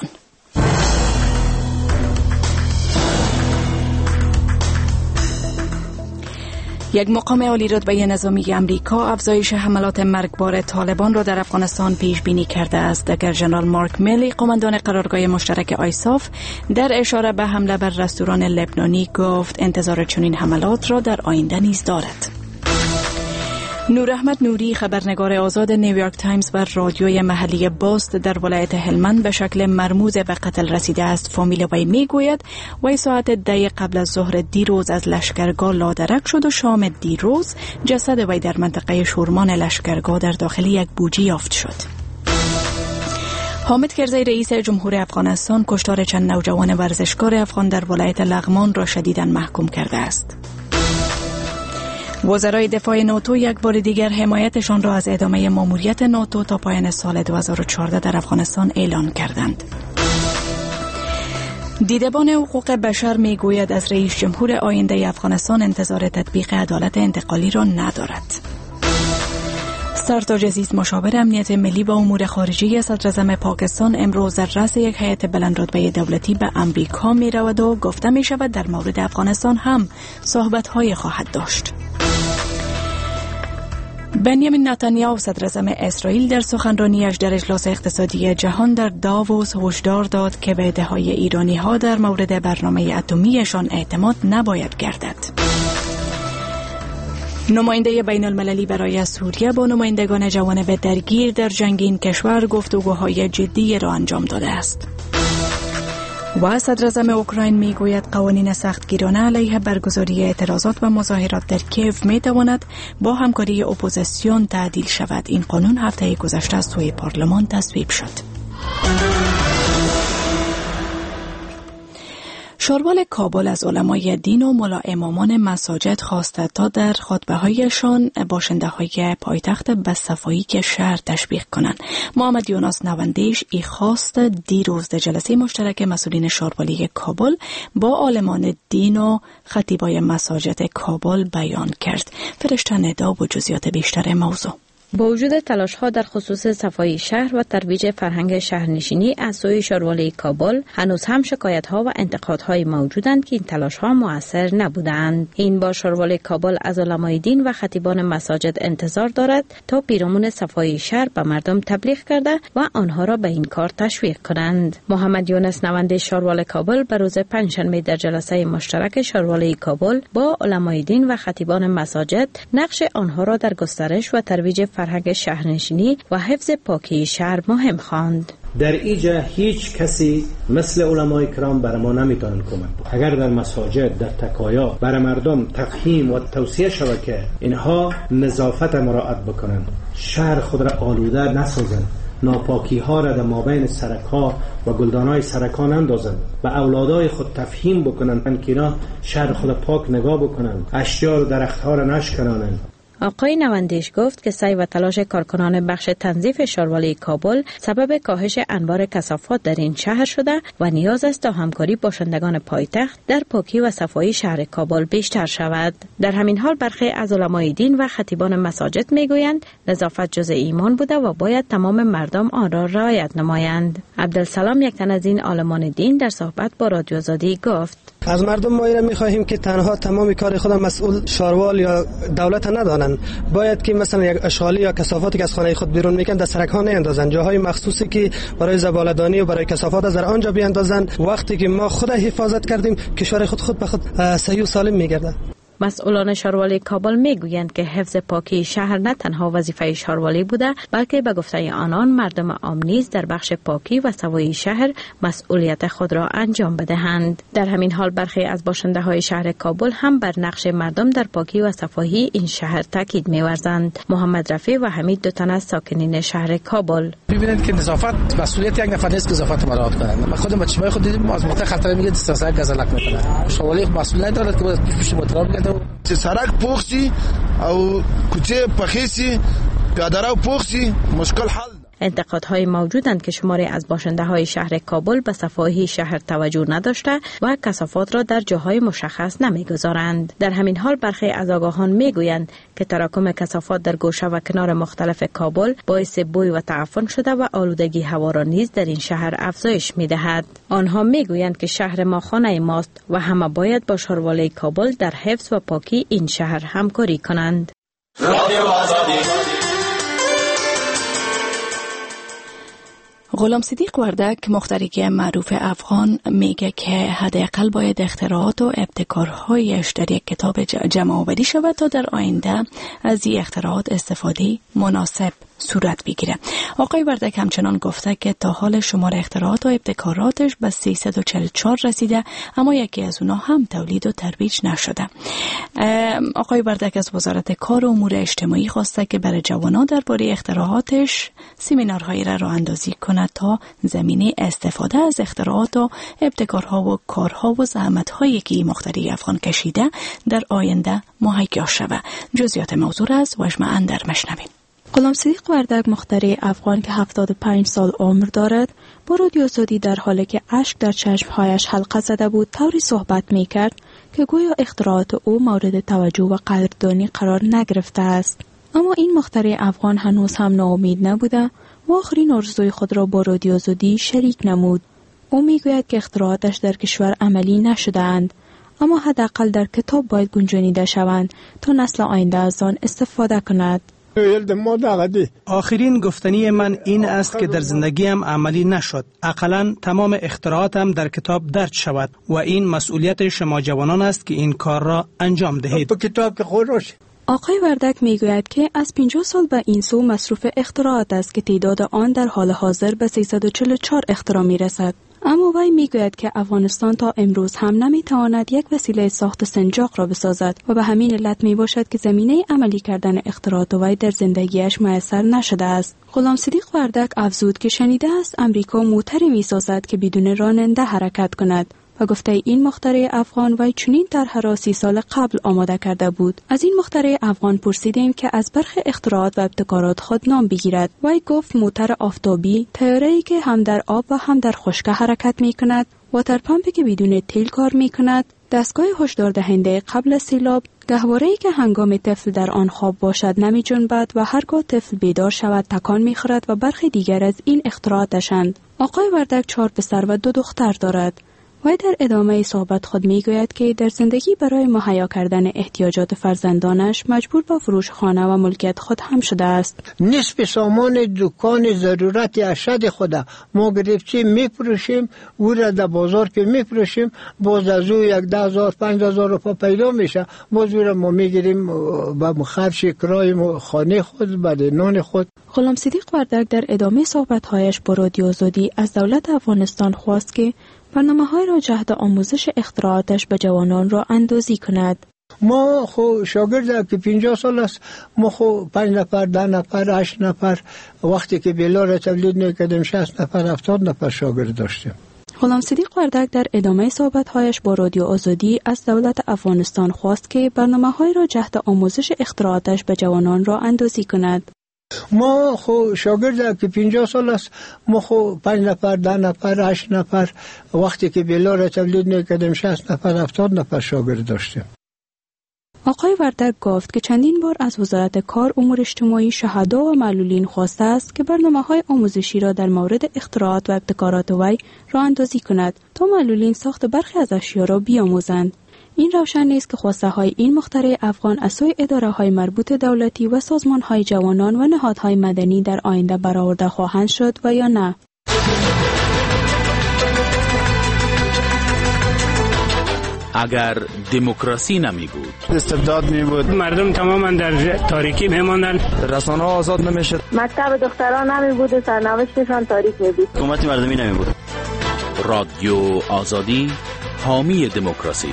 یک مقام عالی رتبه نظامی امریکا افزایش حملات مرگبار طالبان را در افغانستان پیش بینی کرده است. اگر ژنرال مارک میلی، قماندان قرارگاه مشترک آیساف، در اشاره به حمله بر رستوران لبنانی گفت انتظار چنین حملات را در آینده نیز دارد. نور احمد نوری، خبرنگار آزاد نیویورک تایمز و رادیوی محلی باست در ولایت هلمند، به شکل مرموز به قتل رسیده است. فامیل وی میگوید وی ساعت ده قبل از ظهر دیروز از لشکرگاه لادرک شد و شام دیروز جسد وی در منطقه شورمان لشکرگاه در داخل یک بوجی یافت شد. حامد کرزی، رئیس جمهور افغانستان، کشتار چند نوجوان ورزشکار افغان در ولایت لغمان را شدیداً محکوم کرده است. وزرای دفاع ناتو یک بار دیگر حمایتشان را از ادامه ماموریت ناتو تا پایان سال دو هزار و چهارده در افغانستان اعلان کردند. دیدبان حقوق بشر می گوید از رئیس جمهور آینده افغانستان انتظار تطبیق عدالت انتقالی را ندارد. سرتاج عزیز، مشاور امنیت ملی و امور خارجه صدراعظم پاکستان، امروز در رأس یک هیئت بلند رتبه دولتی به امریکا می رود و گفته می شود در مورد افغانستان هم صحبت‌های خواهد داشت. بنیامین نتانیاهو، صدراعظم اسرائیل، در سخنرانیش در اجلاس اقتصادی جهان در داووس هشدار داد که به ادعاهای ایرانی‌ها در مورد برنامه اتمیشان اعتماد نباید گردد. نماینده بین المللی برای سوریه با نمایندگان جوانب درگیر در جنگ این کشور گفتگوهای جدی را انجام داده است. و صدراعظم اوکراین میگوید قوانین سختگیرانه علیه برگزاری اعتراضات و مظاهرات در کیف میتواند با همکاری اپوزیسیون تعدیل شود. این قانون هفته گذشته از سوی پارلمان تصویب شد. شاروال کابل از علمای دین و ملا امامان مساجد خواسته تا در خطبه‌هایشان باشنده‌های پایتخت به صفایی شهر تشویق کنند. محمد یونس نوندیش ای خواست دیروز در جلسه مشترک مسئولین شاروالی کابل با عالمان دین و خطیبای مساجد کابل بیان کرد. فرشته ندا و جزئیات بیشتر موضوع. با وجود تلاش‌ها در خصوص صفایی شهر و ترویج فرهنگ شهرنشینی از سوی شاروالی کابل، هنوز هم شکایت‌ها و انتقادهای موجودند که این تلاش‌ها مؤثر نبودند. این بار شاروالی کابل از علمای دین و خطیبان مساجد انتظار دارد تا پیرامون صفایی شهر به مردم تبلیغ کرده و آنها را به این کار تشویق کنند. محمد یونس نوند شاروال کابل به روز پنجشنبه در جلسه مشترک شاروالی کابل با علمای دین و خطیبان مساجد نقش آنها را در گسترش و ترویج فرهنگ شهرنشینی و حفظ پاکی شهر مهم خواند. در اینجا هیچ کسی مثل علمای کرام بر ما نمیتونن کمک. اگر در مساجد، در تکایا بر مردم تفهیم و توصیه شود که اینها نظافت مراعات بکنن، شهر خود را آلوده نسازن، ناپاکی ها را در مابین سرک ها و گلدان های سرک ها نندازن، و اولادای خود تفهیم بکنن که اینا شهر خود پاک نگاه بکنن، اشجار و درخت ها را نشکنانن. آقای نوندیش گفت که سعی و تلاش کارکنان بخش تنظیف شاروالی کابل سبب کاهش انبار کثافات در این شهر شده و نیاز است تا همکاری باشندگان پایتخت در پاکی و صفایی شهر کابل بیشتر شود. در همین حال برخی از علمای دین و خطیبان مساجد میگویند نظافت جزء ایمان بوده و باید تمام مردم آن را رعایت نمایند. عبدالسلام، یک تن از این عالمان دین، در صحبت با رادیو آزادی گفت: از مردم ما ایره می‌خواهیم که تنها تمام کار خود مسئول شاروال یا دولت ندانند. باید که مثلا یک اشغالی یا کثافاتی که از خانه خود بیرون میکنن در سرک ها نیندازن، جاهای مخصوصی که برای زباله‌دانی و برای کثافات از آنجا بیاندازن. وقتی که ما خود حفاظت کردیم، کشور خود خود به خود صحیح و سالم میگرده. مسئولان شاروالی کابل میگویند که حفظ پاکی شهر نه تنها وظیفه شاروالی بوده، بلکه به گفته آنان مردم عام نیز در بخش پاکی و صفایی شهر مسئولیت خود را انجام بدهند. در همین حال برخی از باشنده های شهر کابل هم بر نقش مردم در پاکی و صفایی این شهر تاکید می‌ورزند. محمد رفیع و حمید دو تن از ساکنین شهر کابل ببینید که نظافت مسئولیت یک نفر نیست که نظافت مراعات کنند. من خودم با چشمای خود دیدم از موقع خطر میگه دسترسی گزلک میکنه. شوالی مسئولیت دارد که باید پیش موتور بگیره. سرک پوخسی او کوچه پخیسی پیاده‌رو پوخسی مشکل حل. انتقادهای موجودند که شماری از باشنده های شهر کابل به صفایی شهر توجه نداشته و کثافات را در جاهای مشخص نمیگذارند. در همین حال برخی از آگاهان میگویند که تراکم کثافات در گوشه و کنار مختلف کابل باعث بوی و تعفن شده و آلودگی هوا را نیز در این شهر افزایش میدهد. آنها میگویند که شهر ما خانه ماست و همه باید با شاروالی کابل در حفظ و پاکی این شهر همکاری کنند. غلام صدیق وردک مخترع معروف افغان میگه که حداقل باید اختراعات و ابتکارهایش در یک کتاب جمع آوری شود تا در آینده از این اختراعات استفاده مناسب صورت بگیره. آقای وردک همچنان گفته که تا حال شمار اختراعات و ابتکاراتش به سیصد و چهل و چهار رسیده، اما یکی از اونا هم تولید و ترویج نشده. آقای وردک از وزارت کار و امور اجتماعی خواسته که برای جوانان درباره اختراعاتش سمینارهایی را راه اندازی کند تا زمینه استفاده از اختراعات و ابتکارها و کارها و زحمت‌هایی که مخترع افغان کشیده در آینده مهیا شود. جزئیات موضوع را از واژم اندر مشنویم. غلام صدیق وردک مخترع افغان که هفتاد و پنج سال عمر دارد با رادیو آزادی در حالی که اشک در چشمهایش حلقه زده بود طوری صحبت می کرد که گویا اختراعات او مورد توجه و قدردانی قرار نگرفته است. اما این مخترع افغان هنوز هم ناامید نبوده و آخرین آرزوی خود را با رادیو آزادی شریک نمود. او می گوید که اختراعاتش در کشور عملی نشده‌اند، اما حداقل در کتاب باید گنجانیده شوند تا نسل آینده از آن استفاده کند. آخرین گفتنی من این است که در زندگیم عملی نشد. اقلاً تمام اختراعاتم در کتاب درج شود و این مسئولیت شما جوانان است که این کار را انجام دهید. آقای وردک میگوید که از پنجاه سال به این سو مصروف اختراعات است که تعداد آن در حال حاضر به سیصد و چهل و چهار اختراع میرسد. اما وی میگوید که افغانستان تا امروز هم نمیتواند یک وسیله ساخت سنجاق را بسازد و به همین علت می باشد که زمینه عملی کردن اختراعات وی در زندگیش میسر نشده است. غلام صدیق وردک افزود که شنیده است امریکا موتری میسازد که بدون راننده حرکت کند و گفته این مخترع افغان وی چنین طرح را سی سال قبل آماده کرده بود. از این مخترع افغان پرسیدیم که از برخی اختراعات و ابتکارات خود نام بگیرد. وی گفت موتر آفتابی، طیاره‌ای که هم در آب و هم در خشکی حرکت می کند، واتر پمپی که بدون تیل کار می کند، دستگاه هشدار دهنده قبل از سیلاب، گهواره‌ای که هنگام طفل در آن خواب باشد نمی جنبد و هرگاه طفل بیدار شود تکان می خورد و برخی دیگر از این اختراعاتشند. آقای وردک چهار پسر و دو دختر دارد. وی در ادامه صحبت خود می گوید که در زندگی برای مهیا کردن احتیاجات فرزندانش مجبور به فروش خانه و ملکیت خود هم شده است. نصف سامان دکان ضرورت اشد خود ما گرفتیم میفروشیم، او را در بازار که میفروشیم باز از او یک ده هزار پنج هزار روپا پیدا میشه، باز او را ما میگیریم به خرج کرای خانه خود، به نان خود. غلام صدیق وردک در ادامه صحبت‌هایش با رادیو آزادی از دولت افغانستان خواست که برنامه‌های را جهت آموزش اختراعاتش به جوانان را اندازی کند. ما خو شاگرد که پنجاه سال است، ما خو پنج نفر، ده نفر، هشت نفر، وقتی که بیلا را تولید نکردیم شصت نفر، هفتاد نفر شاگرد داشتیم. غلام صدیق وردک در ادامه صحبت‌هایش با رادیو آزادی از دولت افغانستان خواست که برنامه‌های را جهت آموزش اختراعاتش به جوانان را اندازی کند. ما خو شاگرد که پنجاه سال است، ما خو پنج نفر، ده نفر، هشت نفر، وقتی که بیلا را تولید نکردیم شصت نفر، هفتاد نفر شاگرد داشتیم. آقای وردک گفت که چندین بار از وزارت کار امور اجتماعی شهدا و معلولین خواسته است که برنامه‌های آموزشی را در مورد اختراعات و ابتکارات وی راه اندازی کند تا معلولین ساخت برخی از اشیا را بیاموزند. این روشن نیست که خواسته های این مخترع افغان از سوی اداره های مربوط دولتی و سازمان های جوانان و نهادهای مدنی در آینده برآورده خواهند شد و یا نه. اگر دموکراسی نمی بود، استبداد می بود، مردم تماما در تاریکی میماندن، رسانه ها آزاد نمیشد، مکتب دختران نمی بود و سرنوشتشان تاریک می بود، حکومت مردمی نمی بود. رادیو آزادی، حامی دموکراسی.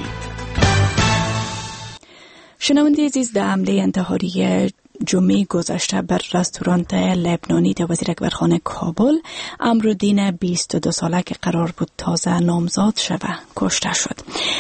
شنونده عزیز، در حمله انتحاری جمعه گذشته بر رستوران لبنانی در وزیر اکبرخانه کابل، امرالدین بیست و دو ساله که قرار بود تازه نامزاد شود کشته شد.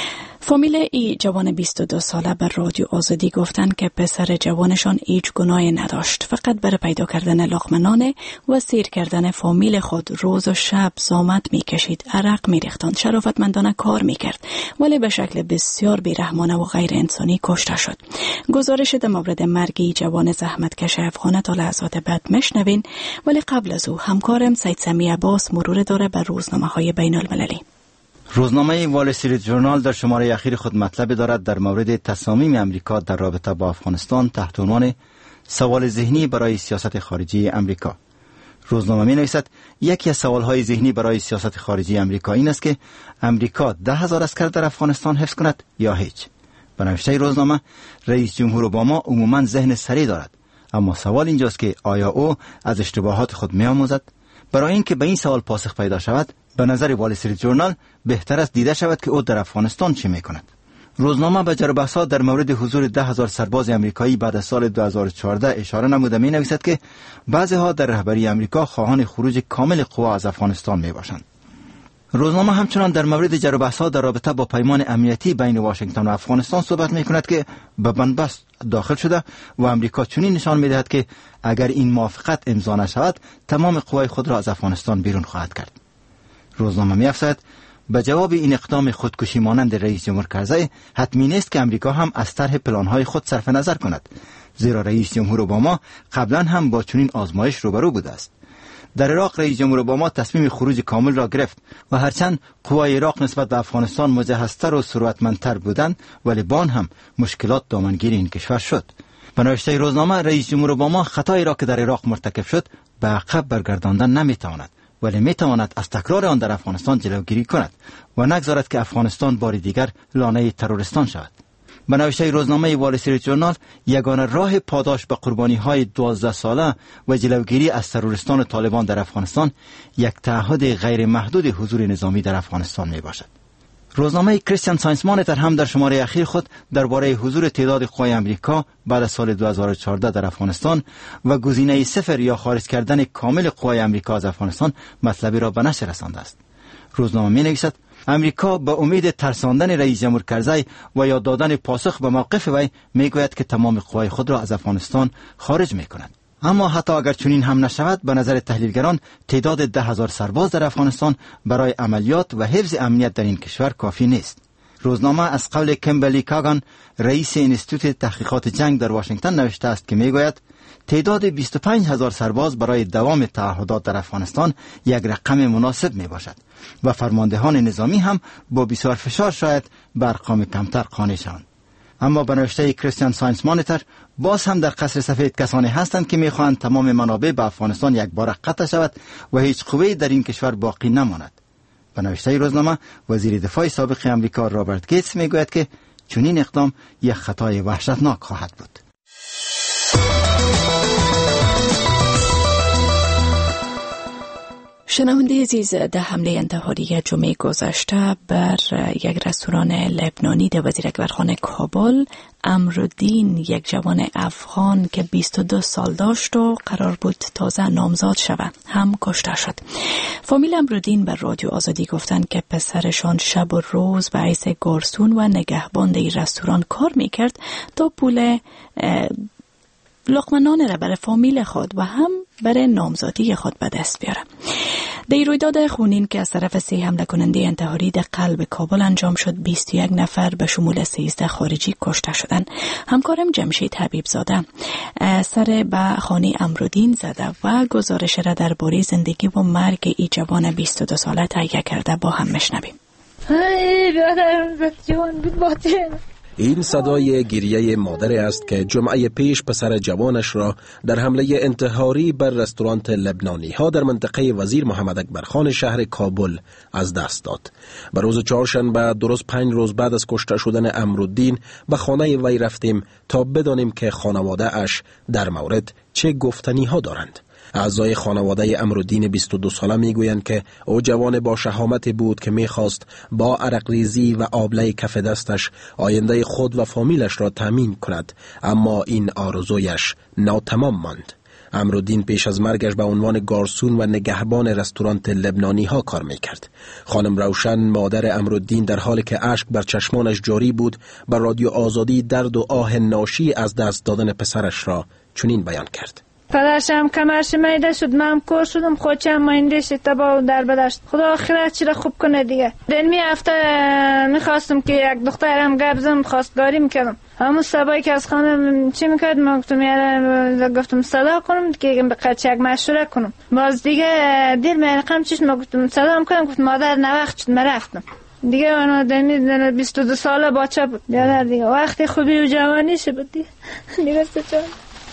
فامیل ای جوان بیست و دو ساله بر رادیو آزادی گفتند که پسر جوانشان هیچ گناهی نداشت، فقط برای پیدا کردن لقمه و سیر کردن فامیل خود روز و شب زحمت میکشید، عرق میریختند، شرافتمندانه کار میکرد، ولی به شکل بسیار بیرحمانه و غیر انسانی کشته شد. گزارش در مورد مرگ ای جوان زحمتکش افغان تا لحظات بعد مشنوین، ولی قبل از او همکارم سید سمی عباس مرور داره بر روزنامه‌های بین المللی. روزنامه وال استریت ژورنال در شماره اخیر خود مطلب دارد در مورد تصامیم امریکا در رابطه با افغانستان تحت عنوان سوال ذهنی برای سیاست خارجی امریکا. روزنامه می نویسد یکی از سوالهای ذهنی برای سیاست خارجی امریکا این است که امریکا ده هزار عسکر در افغانستان حفظ کند یا هیچ. به نوشته روزنامه، رئیس جمهور اوباما عموما ذهن سری دارد، اما سوال اینجاست که آیا او از اشتباهات خود می آموزد؟ برای اینکه به این سوال پاسخ پیدا شود، به نظر وال استریت ژورنال بهتر است دیده شود که او در افغانستان چه میکند. روزنامه به جر و بحث‌ها در مورد حضور ده هزار سرباز امریکایی بعد از سال دو هزار و چهارده اشاره نموده می نویسد که بعضی‌ها در رهبری امریکا خواهان خروج کامل قوا از افغانستان می باشند. روزنامه همچنان در مورد جر و بحث‌ها در رابطه با پیمان امنیتی بین واشنگتن و افغانستان صحبت می‌کند که به بنبست داخل شده و امریکا چنین نشان می‌دهد که اگر این موافقت امضا نشود تمام قوای خود را از افغانستان بیرون خواهد کرد. روزنامه می‌افزاید به جواب این اقدام خودکشی مانند رئیس جمهور کرزی حتمی نیست که امریکا هم از طرح پلان‌های خود صرف نظر کند، زیرا رئیس جمهور اوباما قبلا هم با چنین آزمایش روبرو بوده است. در عراق رئیس جمهور اوباما تصمیم خروج کامل را گرفت و هرچند قوای عراق نسبت به افغانستان مجهزتر و ثروتمندتر بودند، ولی با آن هم مشکلات دامنگیر این کشور شد. به نوشته روزنامه، رئیس جمهور اوباما خطایی را که در عراق مرتکب شد به عقب برگرداندن نمیتواند، ولی میتواند از تکرار آن در افغانستان جلوگیری کند و نگذارد که افغانستان بار دیگر لانه تروریستان شود. به نوشته روزنامه وال استریت ژورنال، یگانه راه پاداش به قربانی‌های دوازده ساله و جلوگیری از تروریستان و طالبان در افغانستان یک تعهد غیر محدود حضور نظامی در افغانستان می باشد. روزنامه کریستین ساینس مانیتور هم در شماره اخیر خود درباره حضور تعداد قوای امریکا بعد از سال دو هزار و چهارده در افغانستان و گزینه صفر یا خارج کردن کامل قوای امریکا از افغانستان مطلبی را به نشر رسانده است. روزنامه می نویسد امریکا به امید ترساندن رئیس جمهور کرزی و یا دادن پاسخ به موقف وی میگوید که تمام قوای خود را از افغانستان خارج می کند. اما حتی اگر چنین هم نشود، به نظر تحلیلگران تعداد ده هزار سرباز در افغانستان برای عملیات و حفظ امنیت در این کشور کافی نیست. روزنامه از قول کیمبرلی کاگان، رئیس انستیتوت تحقیقات جنگ در واشنگتن نوشته است که میگوید تعداد بیست و پنج هزار سرباز برای دوام تعهدات در افغانستان یک رقم مناسب می باشد و فرماندهان نظامی هم با بسیار فشار شاید به ارقام کمتر قانع شوند. اما به نوشته کریستین ساینس مانیتور، باز هم در قصر سفید کسانی هستند که میخواهند تمام منابع به افغانستان یک بار قطع شود و هیچ قوی در این کشور باقی نماند. به نوشته روزنامه، وزیر دفاع سابق امریکا رابرت گیتس میگوید که چنین اقدام یک خطای وحشتناک خواهد بود. شنونده عزیز، در حمله انتحاری جمعه گذشته بر یک رستوران لبنانی در وزیر اکبرخانه کابل، امرالدین، یک جوان افغان که بیست و دو سال داشت و قرار بود تازه نامزاد شود، هم کشته شد. فامیل امرالدین بر رادیو آزادی گفتند که پسرشان شب و روز به حیث گارسون و نگهبان در این رستوران کار میکرد تا پول لقمه نان را برای فامیل خود و هم برای نامزادی خود به دست بیاره. در این رویداد خونین که از طرف سه حمله کننده انتحاری در قلب کابل انجام شد، بیست و یک نفر به شمول سیزده خارجی کشته شدند. همکارم جمشید حبیب زاده سر به خانه امرالدین زده و گزارش را درباره زندگی و مرگ ای جوان بیست و دو ساله تهیه کرده. با هم مشنویم. ای برادرم جوان بود باطل. این صدای گریه مادری است که جمعه پیش پسر جوانش را در حمله انتحاری بر رستوران لبنانی ها در منطقه وزیر محمد اکبر خان شهر کابل از دست داد. به روز چهارشنبه درست پنج روز بعد از کشته شدن امرالدین به خانه وی رفتیم تا بدانیم که خانواده اش در مورد چه گفتنی ها دارند. اعضای خانواده امرالدین بیست و دو ساله میگویند که او جوان با شهامتی بود که میخواست با عرقریزی و آبله کف دستش آینده خود و فامیلش را تامین کند، اما این آرزویش ناتمام ماند. امرالدین پیش از مرگش به عنوان گارسون و نگهبان رستوران لبنانی ها کار میکرد. خانم روشن مادر امرالدین در حالی که اشک بر چشمانش جاری بود به رادیو آزادی درد و آه ناشی از دست دادن پسرش را چنین بیان کرد. پدرشم کمرش میده شد، من کور شدم، خودشم ماینده شد تبا در بدشت. خدا آخرت چرا خوب کنه دیگه. دنمی هفته میخواستم که یک دخترم گبزم خواستگاری میکردم. همون سبایی که از خانه چی میکرد ما گفتم یاره گفتم صدا کنم که به قچک مشوره کنم. باز دیگه دیر میرقم چیش ما گفتم صدا هم کنم، گفتم مادر نوقت شد مرفتم. دیگه اون دنمی بیست و دو ساله بچه بود. بیادر دیگه وقتی خوبی و جوانیش بود دیگه. دیگه سچان.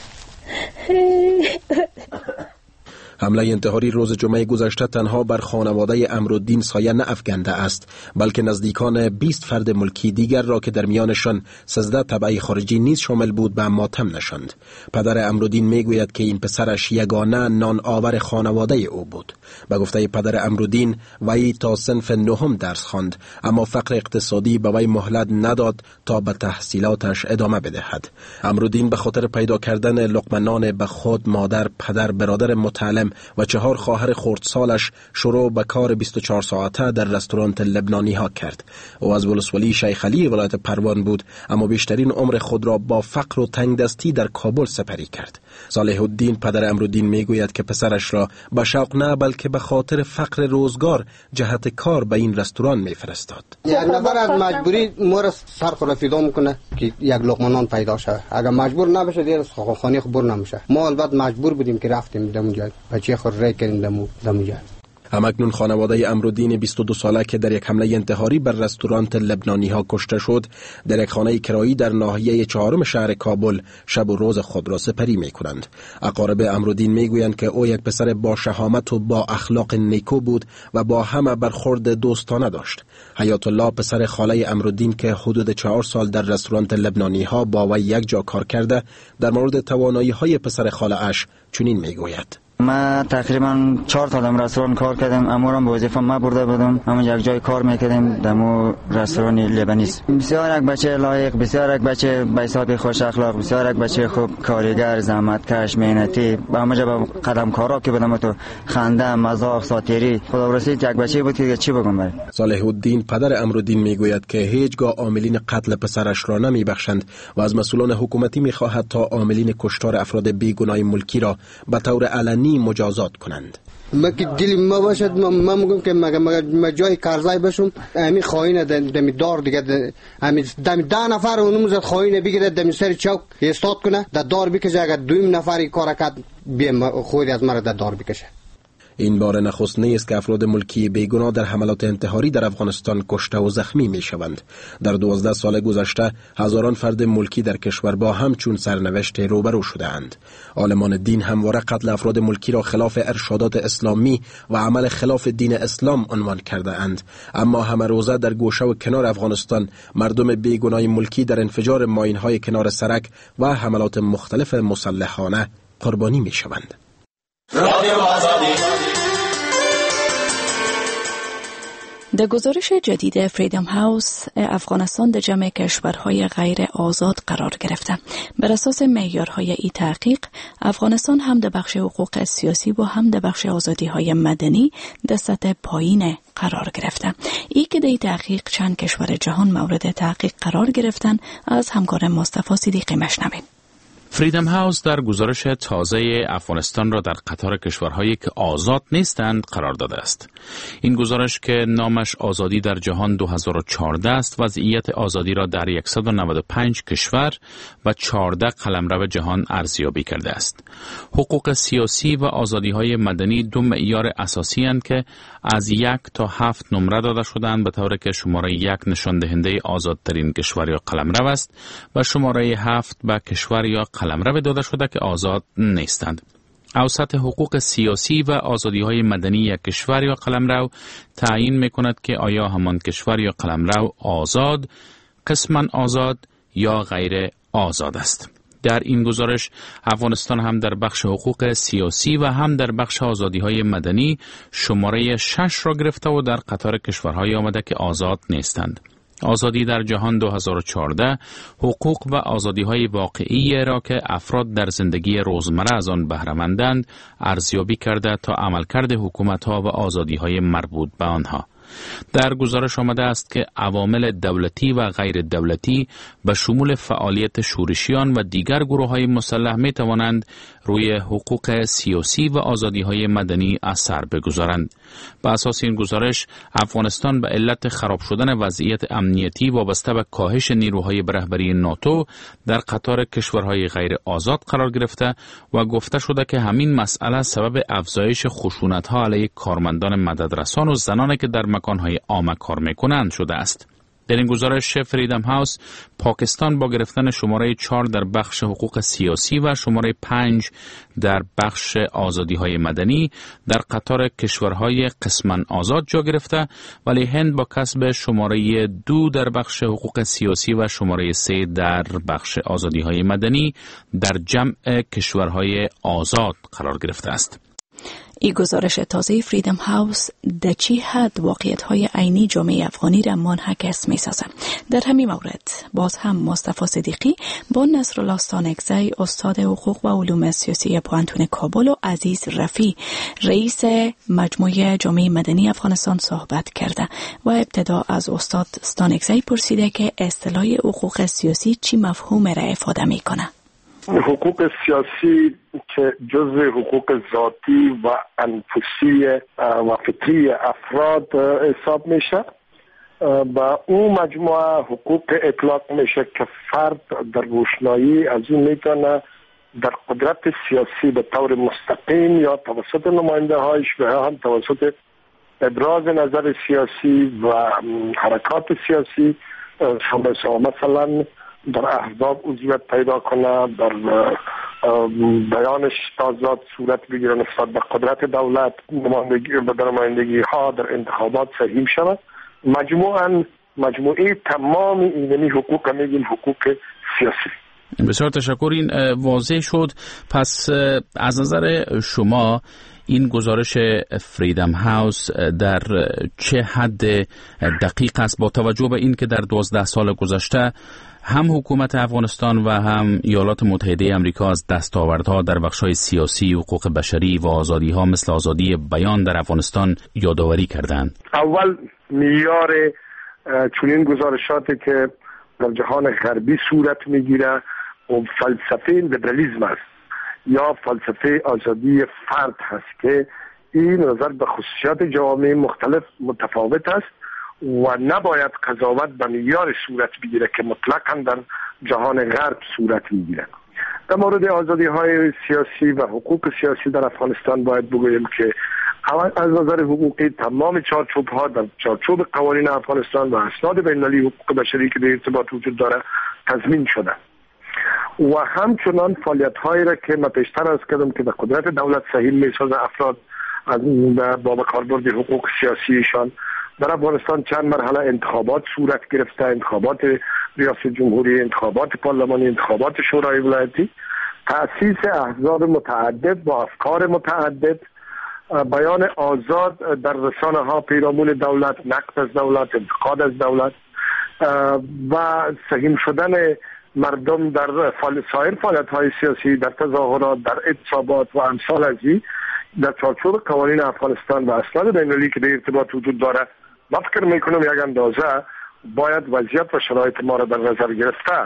حمله انتحاری روز جمعه گذشته تنها بر خانواده امرالدین سایه نافکنده است، بلکه نزدیکان بیست فرد ملکی دیگر را که در میانشان سیزده تبع خارجی نیز شامل بود به ماتم نشاند. پدر امرالدین میگوید که این پسرش یگانه نان آور خانواده او بود. به گفته پدر امرالدین وی تا صنف نهم درس خواند، اما فقر اقتصادی به وی مهلت نداد تا به تحصیلاتش ادامه بدهد. امرالدین به خاطر پیدا کردن لقمه نان به خود، مادر، پدر، برادر متعلم و چهار خواهر خردسالش شروع به کار بیست و چهار ساعته در رستوران لبنانی ها کرد. او از ولسوالی شیخ علی ولایت پروان بود، اما بیشترین عمر خود را با فقر و تنگدستی در کابل سپری کرد. صالح الدین پدر امرالدین میگوید که پسرش را به شوق نه بلکه به خاطر فقر روزگار جهت کار به این رستوران میفرستاد. یک نفر از مجبوری ما را سرخوره فدا میکنه که یک لقمه نان پیدا شود. اگر مجبور نباشه دیگه خانه خبر نمیشه. ما البته مجبور بودیم که رفتیم دموجا بچه خود رای کردیم دمو دموجا. همکنون خانواده امرالدین بیست و دو ساله که در یک حمله انتحاری بر رستوران لبنانی ها کشته شد در یک خانه کرایی در ناحیه چهارم شهر کابل شب و روز خود را سپری می کنند. اقارب امرالدین می گویند که او یک پسر با شهامت و با اخلاق نیکو بود و با همه برخورد دوستانه داشت. حیات الله پسر خاله امرالدین که حدود چهار سال در رستوران لبنانی ها با وی یک جا کار کرده در مورد توانایی های پسر خاله اش چنین می گوید. ما تقریبا چهار تا در رستوران کار کردم، امورم به وظیفه ما برده بودم، همون یک جای کار میکردیم در مو رستوران لبنیز. بسیار یک بچه لایق، بسیار یک بچه به حساب خوش اخلاق، بسیار یک بچه خوب کارگر، زحمتکش، محنتی، با همه جا قدم کارا که بودم تو خنده، مزاح، ساتیری، خدا رسید یک بچه بود که چی بگم برای. صالح الدین پدر امرالدین میگوید که هیچگاه عاملین قتل پسرش را نمیبخشند و از مسئولان حکومتی میخواهد تا عاملین کشتار افراد بیگناه ملکی را به طور علنی مجازات کنند. ما که دل ما باشد ما میگم که مگه مگه جای کارزای بشم همین خاین دمی دار دیگه همین دمی ده نفر اونم زد خاین بگیره دمی سر چوک استاد کنه در دار بکشه، اگر دویم نفری کار کرد بیا خود از مرا در دار بکشه. این بار نخست نیست که افراد ملکی بیگناه در حملات انتحاری در افغانستان کشته و زخمی می شوند. در دوازده سال گذشته هزاران فرد ملکی در کشور با همچون سرنوشت روبرو شده اند. عالمان دین همواره قتل افراد ملکی را خلاف ارشادات اسلامی و عمل خلاف دین اسلام عنوان کرده اند، اما همه روزه در گوشه و کنار افغانستان مردم بیگناه ملکی در انفجار ماین‌های کنار سرک و حملات مختلف مسلحانه قربانی می شوند. در گزارش جدید فریدم هاوس، افغانستان در جمع کشورهای غیر آزاد قرار گرفته. بر اساس معیارهای این تحقیق، افغانستان هم در بخش حقوق سیاسی و هم در بخش آزادی‌های مدنی در سطح پایین قرار گرفته. ای که در این تحقیق چند کشور جهان مورد تحقیق قرار گرفتن، از همکار مصطفی صدیقی مشنویم. فریدم هاوس در گزارش تازه افغانستان را در قطار کشورهایی که آزاد نیستند قرار داده است. این گزارش که نامش آزادی در جهان دو هزار و چهارده است، وضعیت آزادی را در صد و نود و پنج کشور و چهارده قلمرو جهان ارزیابی کرده است. حقوق سیاسی و آزادی‌های مدنی دو معیار اساسی اند که از یک تا هفت نمره داده شدند، به طوری که شماره یک نشان دهنده آزادترین کشور یا قلمرو است و شماره هفت به کشور یا قلمرو داده شده که آزاد نیستند. اوسط حقوق سیاسی و آزادی‌های مدنی یک کشور یا قلمرو تعیین می‌کند که آیا همان کشور یا قلمرو آزاد، قسماً آزاد یا غیر آزاد است. در این گزارش افغانستان هم در بخش حقوق سیاسی و هم در بخش آزادی‌های مدنی شماره شش را گرفته و در قطار کشورهای آمده که آزاد نیستند. آزادی در جهان دو هزار و چهارده حقوق و آزادی‌های واقعی را که افراد در زندگی روزمره از آن بهره‌مندند ارزیابی کرده تا عملکرد حکومت‌ها و آزادی‌های مربوط به آنها. در گزارش آمده است که عوامل دولتی و غیر دولتی به شمول فعالیت شورشیان و دیگر گروه‌های مسلح می توانند روی حقوق سیاسی و آزادی‌های مدنی اثر بگذارند. بر اساس این گزارش افغانستان به علت خراب شدن وضعیت امنیتی وابسته به کاهش نیروهای رهبری ناتو در قطار کشورهای غیر آزاد قرار گرفته و گفته شده که همین مسئله سبب افزایش خشونت‌ها علیه کارمندان مددرسان و زنانی که در مکان‌های عامه کار می‌کنند شده است. در این گزارش فریدم هاوس پاکستان با گرفتن شماره چهار در بخش حقوق سیاسی و شماره پنج در بخش آزادی‌های مدنی در قطار کشورهای قسماً آزاد جا گرفته، ولی هند با کسب شماره دو در بخش حقوق سیاسی و شماره سه در بخش آزادی‌های مدنی در جمع کشورهای آزاد قرار گرفته است. این گزارش تازه فریدم هاوس در چی حد واقعیت‌های عینی جامعه افغانی را منعکس می‌سازد. در همین مورد باز هم مصطفی صدیقی با نصرالله ستانکزی استاد حقوق و علوم سیاسی پوهنتون کابل و عزیز رفی رئیس مجموعه جامعه مدنی افغانستان صحبت کرده و ابتدا از استاد ستانکزی پرسیده که اصطلاح حقوق سیاسی چی مفهوم را افاده می‌کند. حقوق سیاسی که جزء حقوق ذاتی و انفسی و فطری افراد حساب میشه، با اون مجموعه حقوق اطلاق میشه که فرد در روشنایی از اون میتونه در قدرت سیاسی به طور مستقیم یا توسط نماینده هایش و هم توسط ابراز نظر سیاسی و حرکات سیاسی مثلا در احزاب عضویت پیدا کنه، در بیانش آزاد صورت بگیره نسبت به قدرت دولت، نمایندگی به نمایندگی ها در انتخابات سهیم شود. مجموعاً مجموعه تمام اینمی حقوق میگیم حقوق سیاسی. بسیار تشکر. این واضح شد. پس از نظر شما این گزارش فریدم هاوس در چه حد دقیق است با توجه به این که در دوازده سال گذشته هم حکومت افغانستان و هم ایالات متحده آمریکا از دستاوردها در بخش‌های سیاسی، حقوق بشری و آزادی‌ها مثل آزادی بیان در افغانستان یادآوری کردند؟ اول معیار چنین گزارشاتی که در جهان غربی صورت میگیره و فلسفه لیبرالیسم است یا فلسفه آزادی فرد هست که این نظر به خصوصیات جوامع مختلف متفاوت است و نباید قضاوت به معیار صورت بگیره که مطلقاً در جهان غرب صورت میگیره. در مورد آزادی های سیاسی و حقوق سیاسی در افغانستان باید بگوییم که از نظر حقوقی تمام چارچوب ها در چارچوب قوانین افغانستان و اسناد بین‌المللی حقوق بشری که در ارتباط وجود داره تضمین شده و همچنان فعالیت هایی را که من پیشتر عرض کردم که به قدرت دولت سهیم میسازه افراد از باب کاربرد حقوق سیاسیشان. در افغانستان چند مرحله انتخابات صورت گرفته، انتخابات ریاست جمهوری، انتخابات پارلمانی، انتخابات شورای ولایتی، تأسیس احزاب متعدد با افکار متعدد، بیان آزاد در رسانه ها پیرامون دولت، نقد از دولت، انتقاد از دولت و سهیم شدن مردم در سایر فعالیت های سیاسی، در تظاهرات، در اعتصابات و امثال از این در چارچوب قوانین افغانستان و اسناد بین‌المللی که در ارتباط وجود داره. من فکر میکنم یک اندازه باید وضعیت و شرایط ما را در نظر گرفته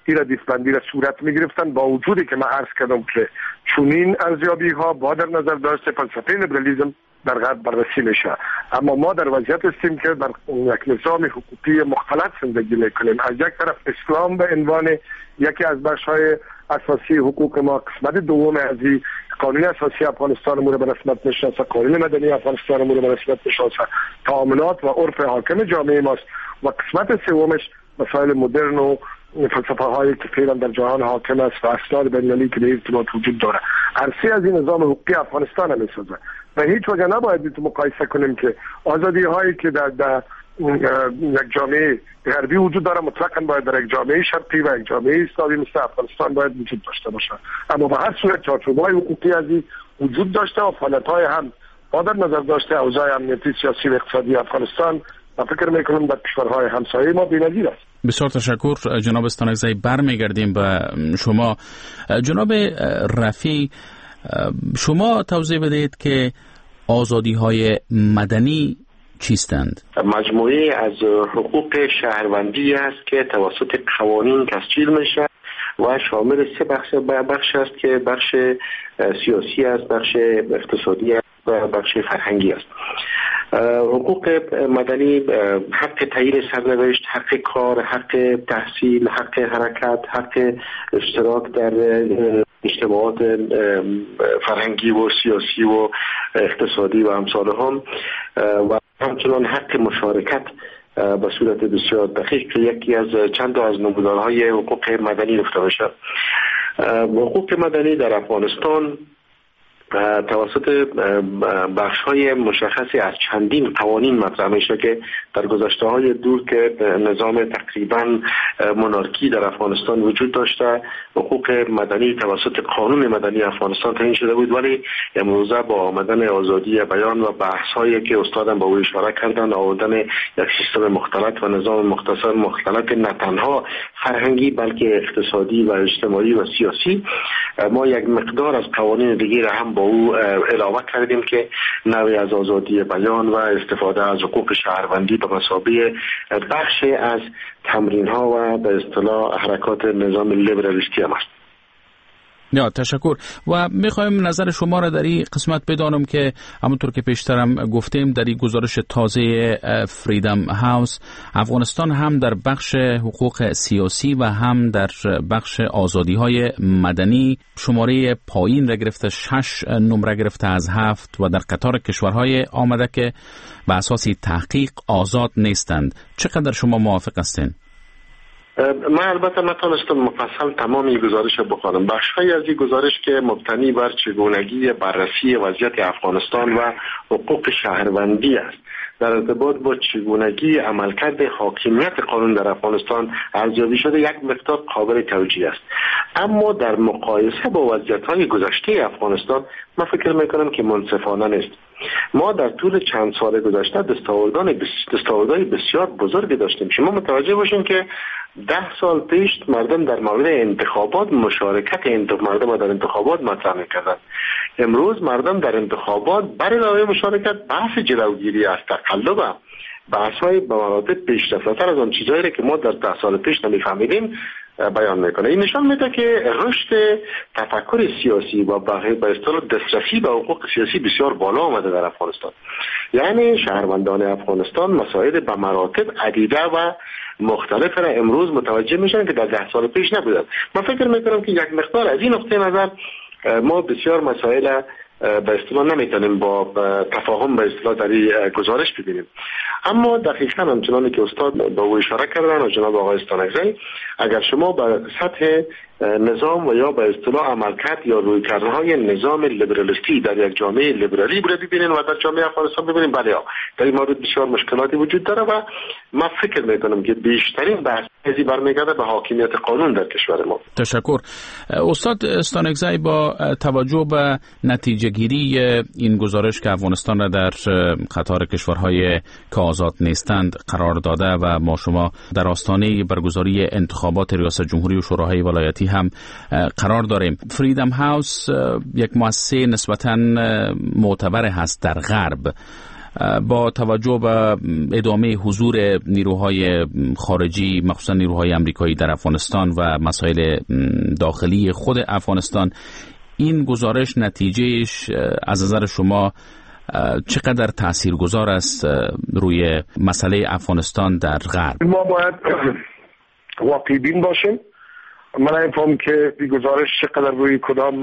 این ردیفبندی را صورت می گرفتن، با وجودی که من عرض کردم که چنین ارزیابی ها با در نظر داشته فلسفه لیبرالیسم در غرب بررسی میشه. اما ما در وضعیت هستیم که در یک نظام حقوقی مختلط زندگی میکنیم. از یک طرف اسلام به عنوان یکی از بخش‌های اساسی حقوق ما، قسمت دوم از قانون اساسی افغانستان امور به رسمیت میشناسه، قانون مدنی افغانستان امور به رسمیت میشناسه، تعاملات و عرف حاکم جامعه ماست، و قسمت سومش مسائل مدرن و فلسفه هایی که فعلا در جهان حاکم است و اسناد بین‌المللی که به ارتباط وجود داره. عرصه از این نظام حقوقی افغانستان هم میسازه و هیچ وجه نباید تو مقایسه کنیم که آزادی هایی که در, در یک جامعه غربی وجود داره مطلقاً باید در یک جامعه شرقی و یک جامعه اسلامی مثل افغانستان باید وجود داشته باشه. اما به هر صورت چارچوب‌های حقوقی از وجود داشته و فعالیت‌های هم با در نظر داشته اوضاع امنیتی سیاسی و اقتصادی افغانستان و فکر میکنم در کشورهای همسایه ما بی‌نظیر است. بسیار تشکر جناب استانکزی. برمیگردیم به شما. جناب رفیع، شما توضیح بدهید که آزادی های مدنی چیستند؟ مجموعه از حقوق شهروندی است که توسط قوانین تسجیل میشه و شامل سه بخش بخش است که بخش سیاسی است، بخش اقتصادی است و بخش فرهنگی است. حقوق مدنی حق تعیین سرنوشت، حق کار، حق تحصیل، حق حرکت، حق اشتراک در اجتماعات فرهنگی و سیاسی و اقتصادی و امثال هم، و همچنان حق مشارکت به صورت بسیار دقیق که یکی از چند از نمودارهای حقوق مدنی گفته میشه. حقوق مدنی در افغانستان توسط بخش‌های مشخصی از چندین قوانین مطرح میشه که در گذشته‌های دور که نظام تقریباً مونارکی در افغانستان وجود داشته، حقوق مدنی توسط قانون مدنی افغانستان تعیین شده بود، ولی امروزه با آمدن آزادی بیان و بحث‌هایی که استادم با او اشاره کردن، آوردن یک سیستم مختلط و نظام مختصر مختلط نه تنها فرهنگی بلکه اقتصادی و اجتماعی و سیاسی، ما یک مقدار از قوانین دیگر هم با او علاوه کردیم که نوعی از آزادی بیان و استفاده از حقوق شهروندی به مثابه بخش از تمرین ها و به اصطلاح حرکات نظام لیبرالیستی هم است. نه تشکر. و میخوایم نظر شما را در این قسمت بدانم که همونطور که پیشترم گفتیم در این گزارش تازه فریدم هاوس، افغانستان هم در بخش حقوق سیاسی و هم در بخش آزادی های مدنی شماره پایین را گرفته، شش نمره گرفته از هفت و در قطار کشورهای آمده که به اساس تحقیق آزاد نیستند. چقدر شما موافق هستین؟ من البته نتونستم مفصل تمام این گزارش بخوانم. بخش‌هایی از این گزارش که مبتنی بر چگونگی بررسی وضعیت افغانستان و حقوق شهروندی است در ارتباط با چگونگی عملکرد حاکمیت قانون در افغانستان ارزیابی شده، یک مقدار قابل توجیه است. اما در مقایسه با وضعیت‌های گذشته افغانستان من فکر می‌کنم که منصفانه نیست. ما در طول چند سال گذشته دستاوردان دستاوردهای بسیار بزرگی داشتیم. شما متوجه باشین که ده سال پیش مردم در مورد انتخابات مشارکت مردم در انتخابات مطرح می‌کردند. امروز مردم در انتخابات بر علاوه مشارکت بحث جلوگیری از تقلب، بحث‌های به مراتب پیشرفته‌تر از آن چیزایی که ما در ده سال پیش نمی‌فهمیدیم بیان میکنه. این نشان میده که رشد تفکر سیاسی و به اصطلاح دسترسی به حقوق سیاسی بسیار بالا آمده در افغانستان. یعنی شهروندان افغانستان مسائل به مراتب عدیده و مختلف را امروز متوجه میشن که در ده سال پیش نبودند. من فکر میکنم که یک مقدار از این نقطه نظر ما بسیار مسائل به اصطلاح نمیتونیم با تفاهم به اصطلاح در این گزارش ببینیم. اما دقیقاً همچنانی که استاد با او اشاره کردن و جناب آقای استانکزی، اگر شما به سطح نظام و یا به اصطلاح عملکرد یا رویکردهای نظام لیبرالیستی در یک جامعه لیبرالی بوده ببینین و در جامعه افغانستان ببینین، بله ها در این مورد بسیار مشکلاتی وجود داره و من فکر میکنم که بیشترین بحث ازی برمیگرده به حاکمیت قانون در کشور ما. تشکر. استاد استانکزی، با توجه به نتیجه گیری این گزارش که افغانستان را در قطار کشورهای که آزاد نیستند قرار داده و ما شما در آستانه برگزاری انتخابات ریاست جمهوری و شوراهای ولایتی هم قرار داریم، فریدم هاوس یک مؤسسه نسبتاً معتبر هست در غرب. با توجه به ادامه حضور نیروهای خارجی مخصوصا نیروهای آمریکایی در افغانستان و مسائل داخلی خود افغانستان، این گزارش نتیجهش از نظر شما چقدر تاثیرگذار است روی مسئله افغانستان در غرب؟ ما باید واقعی بین باشیم. من نمی‌فهمم که این گزارش چقدر روی کدام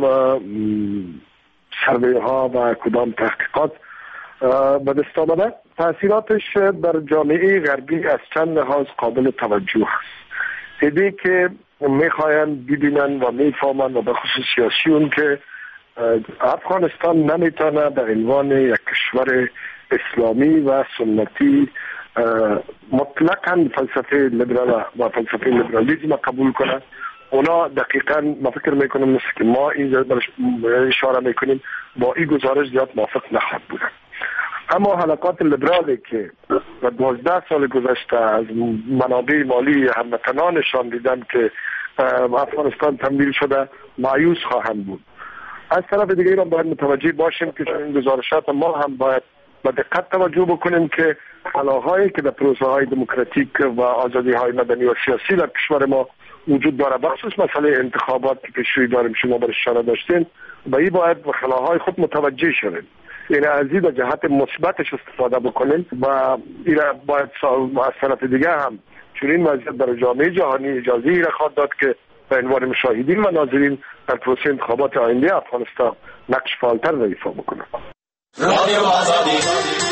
سروی ها و کدام تحقیقات به دست آمده. تاثیراتش در جامعه غربی از چند لحاظ قابل توجه است. ایده که میخواین ببینن و میفهمن و به خصوص سیاسیون که افغانستان نمیتونه به عنوان یک کشور اسلامی و سنتی مطلقاً فلسفه لیبرال و فلسفه لیبرالیسم قبول کنه. اونا دقیقاً ما فکر میکنم مثل که ما این اشاره میکنیم با این گزارش زیاد موافق نخواهد بودن. اما حلقات لیبرالی که و دوازده سال گذشته از منابع مالی هموطنانشان دیدن که افغانستان تمویل شده مایوس خواهند بود. از طرف دیگه ایران باید متوجه باشیم که این گزارشات ما هم باید با دقت توجه بکنیم که خلاهایی که در پروسه های دموکراتیک و آزادی های مدنی و سیاسی در کشور ما وجود داره، بخصوص مسئله انتخابات که پیشروی داریم شما برش اشاره داشتین، با این باید به خلاهای خود متوجه شویم. این از این جهت مثبتش استفاده بکنیم و این باید از طرف دیگه هم چون این وضعیت در جامعه جهانی اجازه ای را خواهد داد که به عنوان مشاهدین و ناظرین در پروسه انتخابات آینده افغانستان نقش فعالتر را ایفا بکنند. رادیو آزادی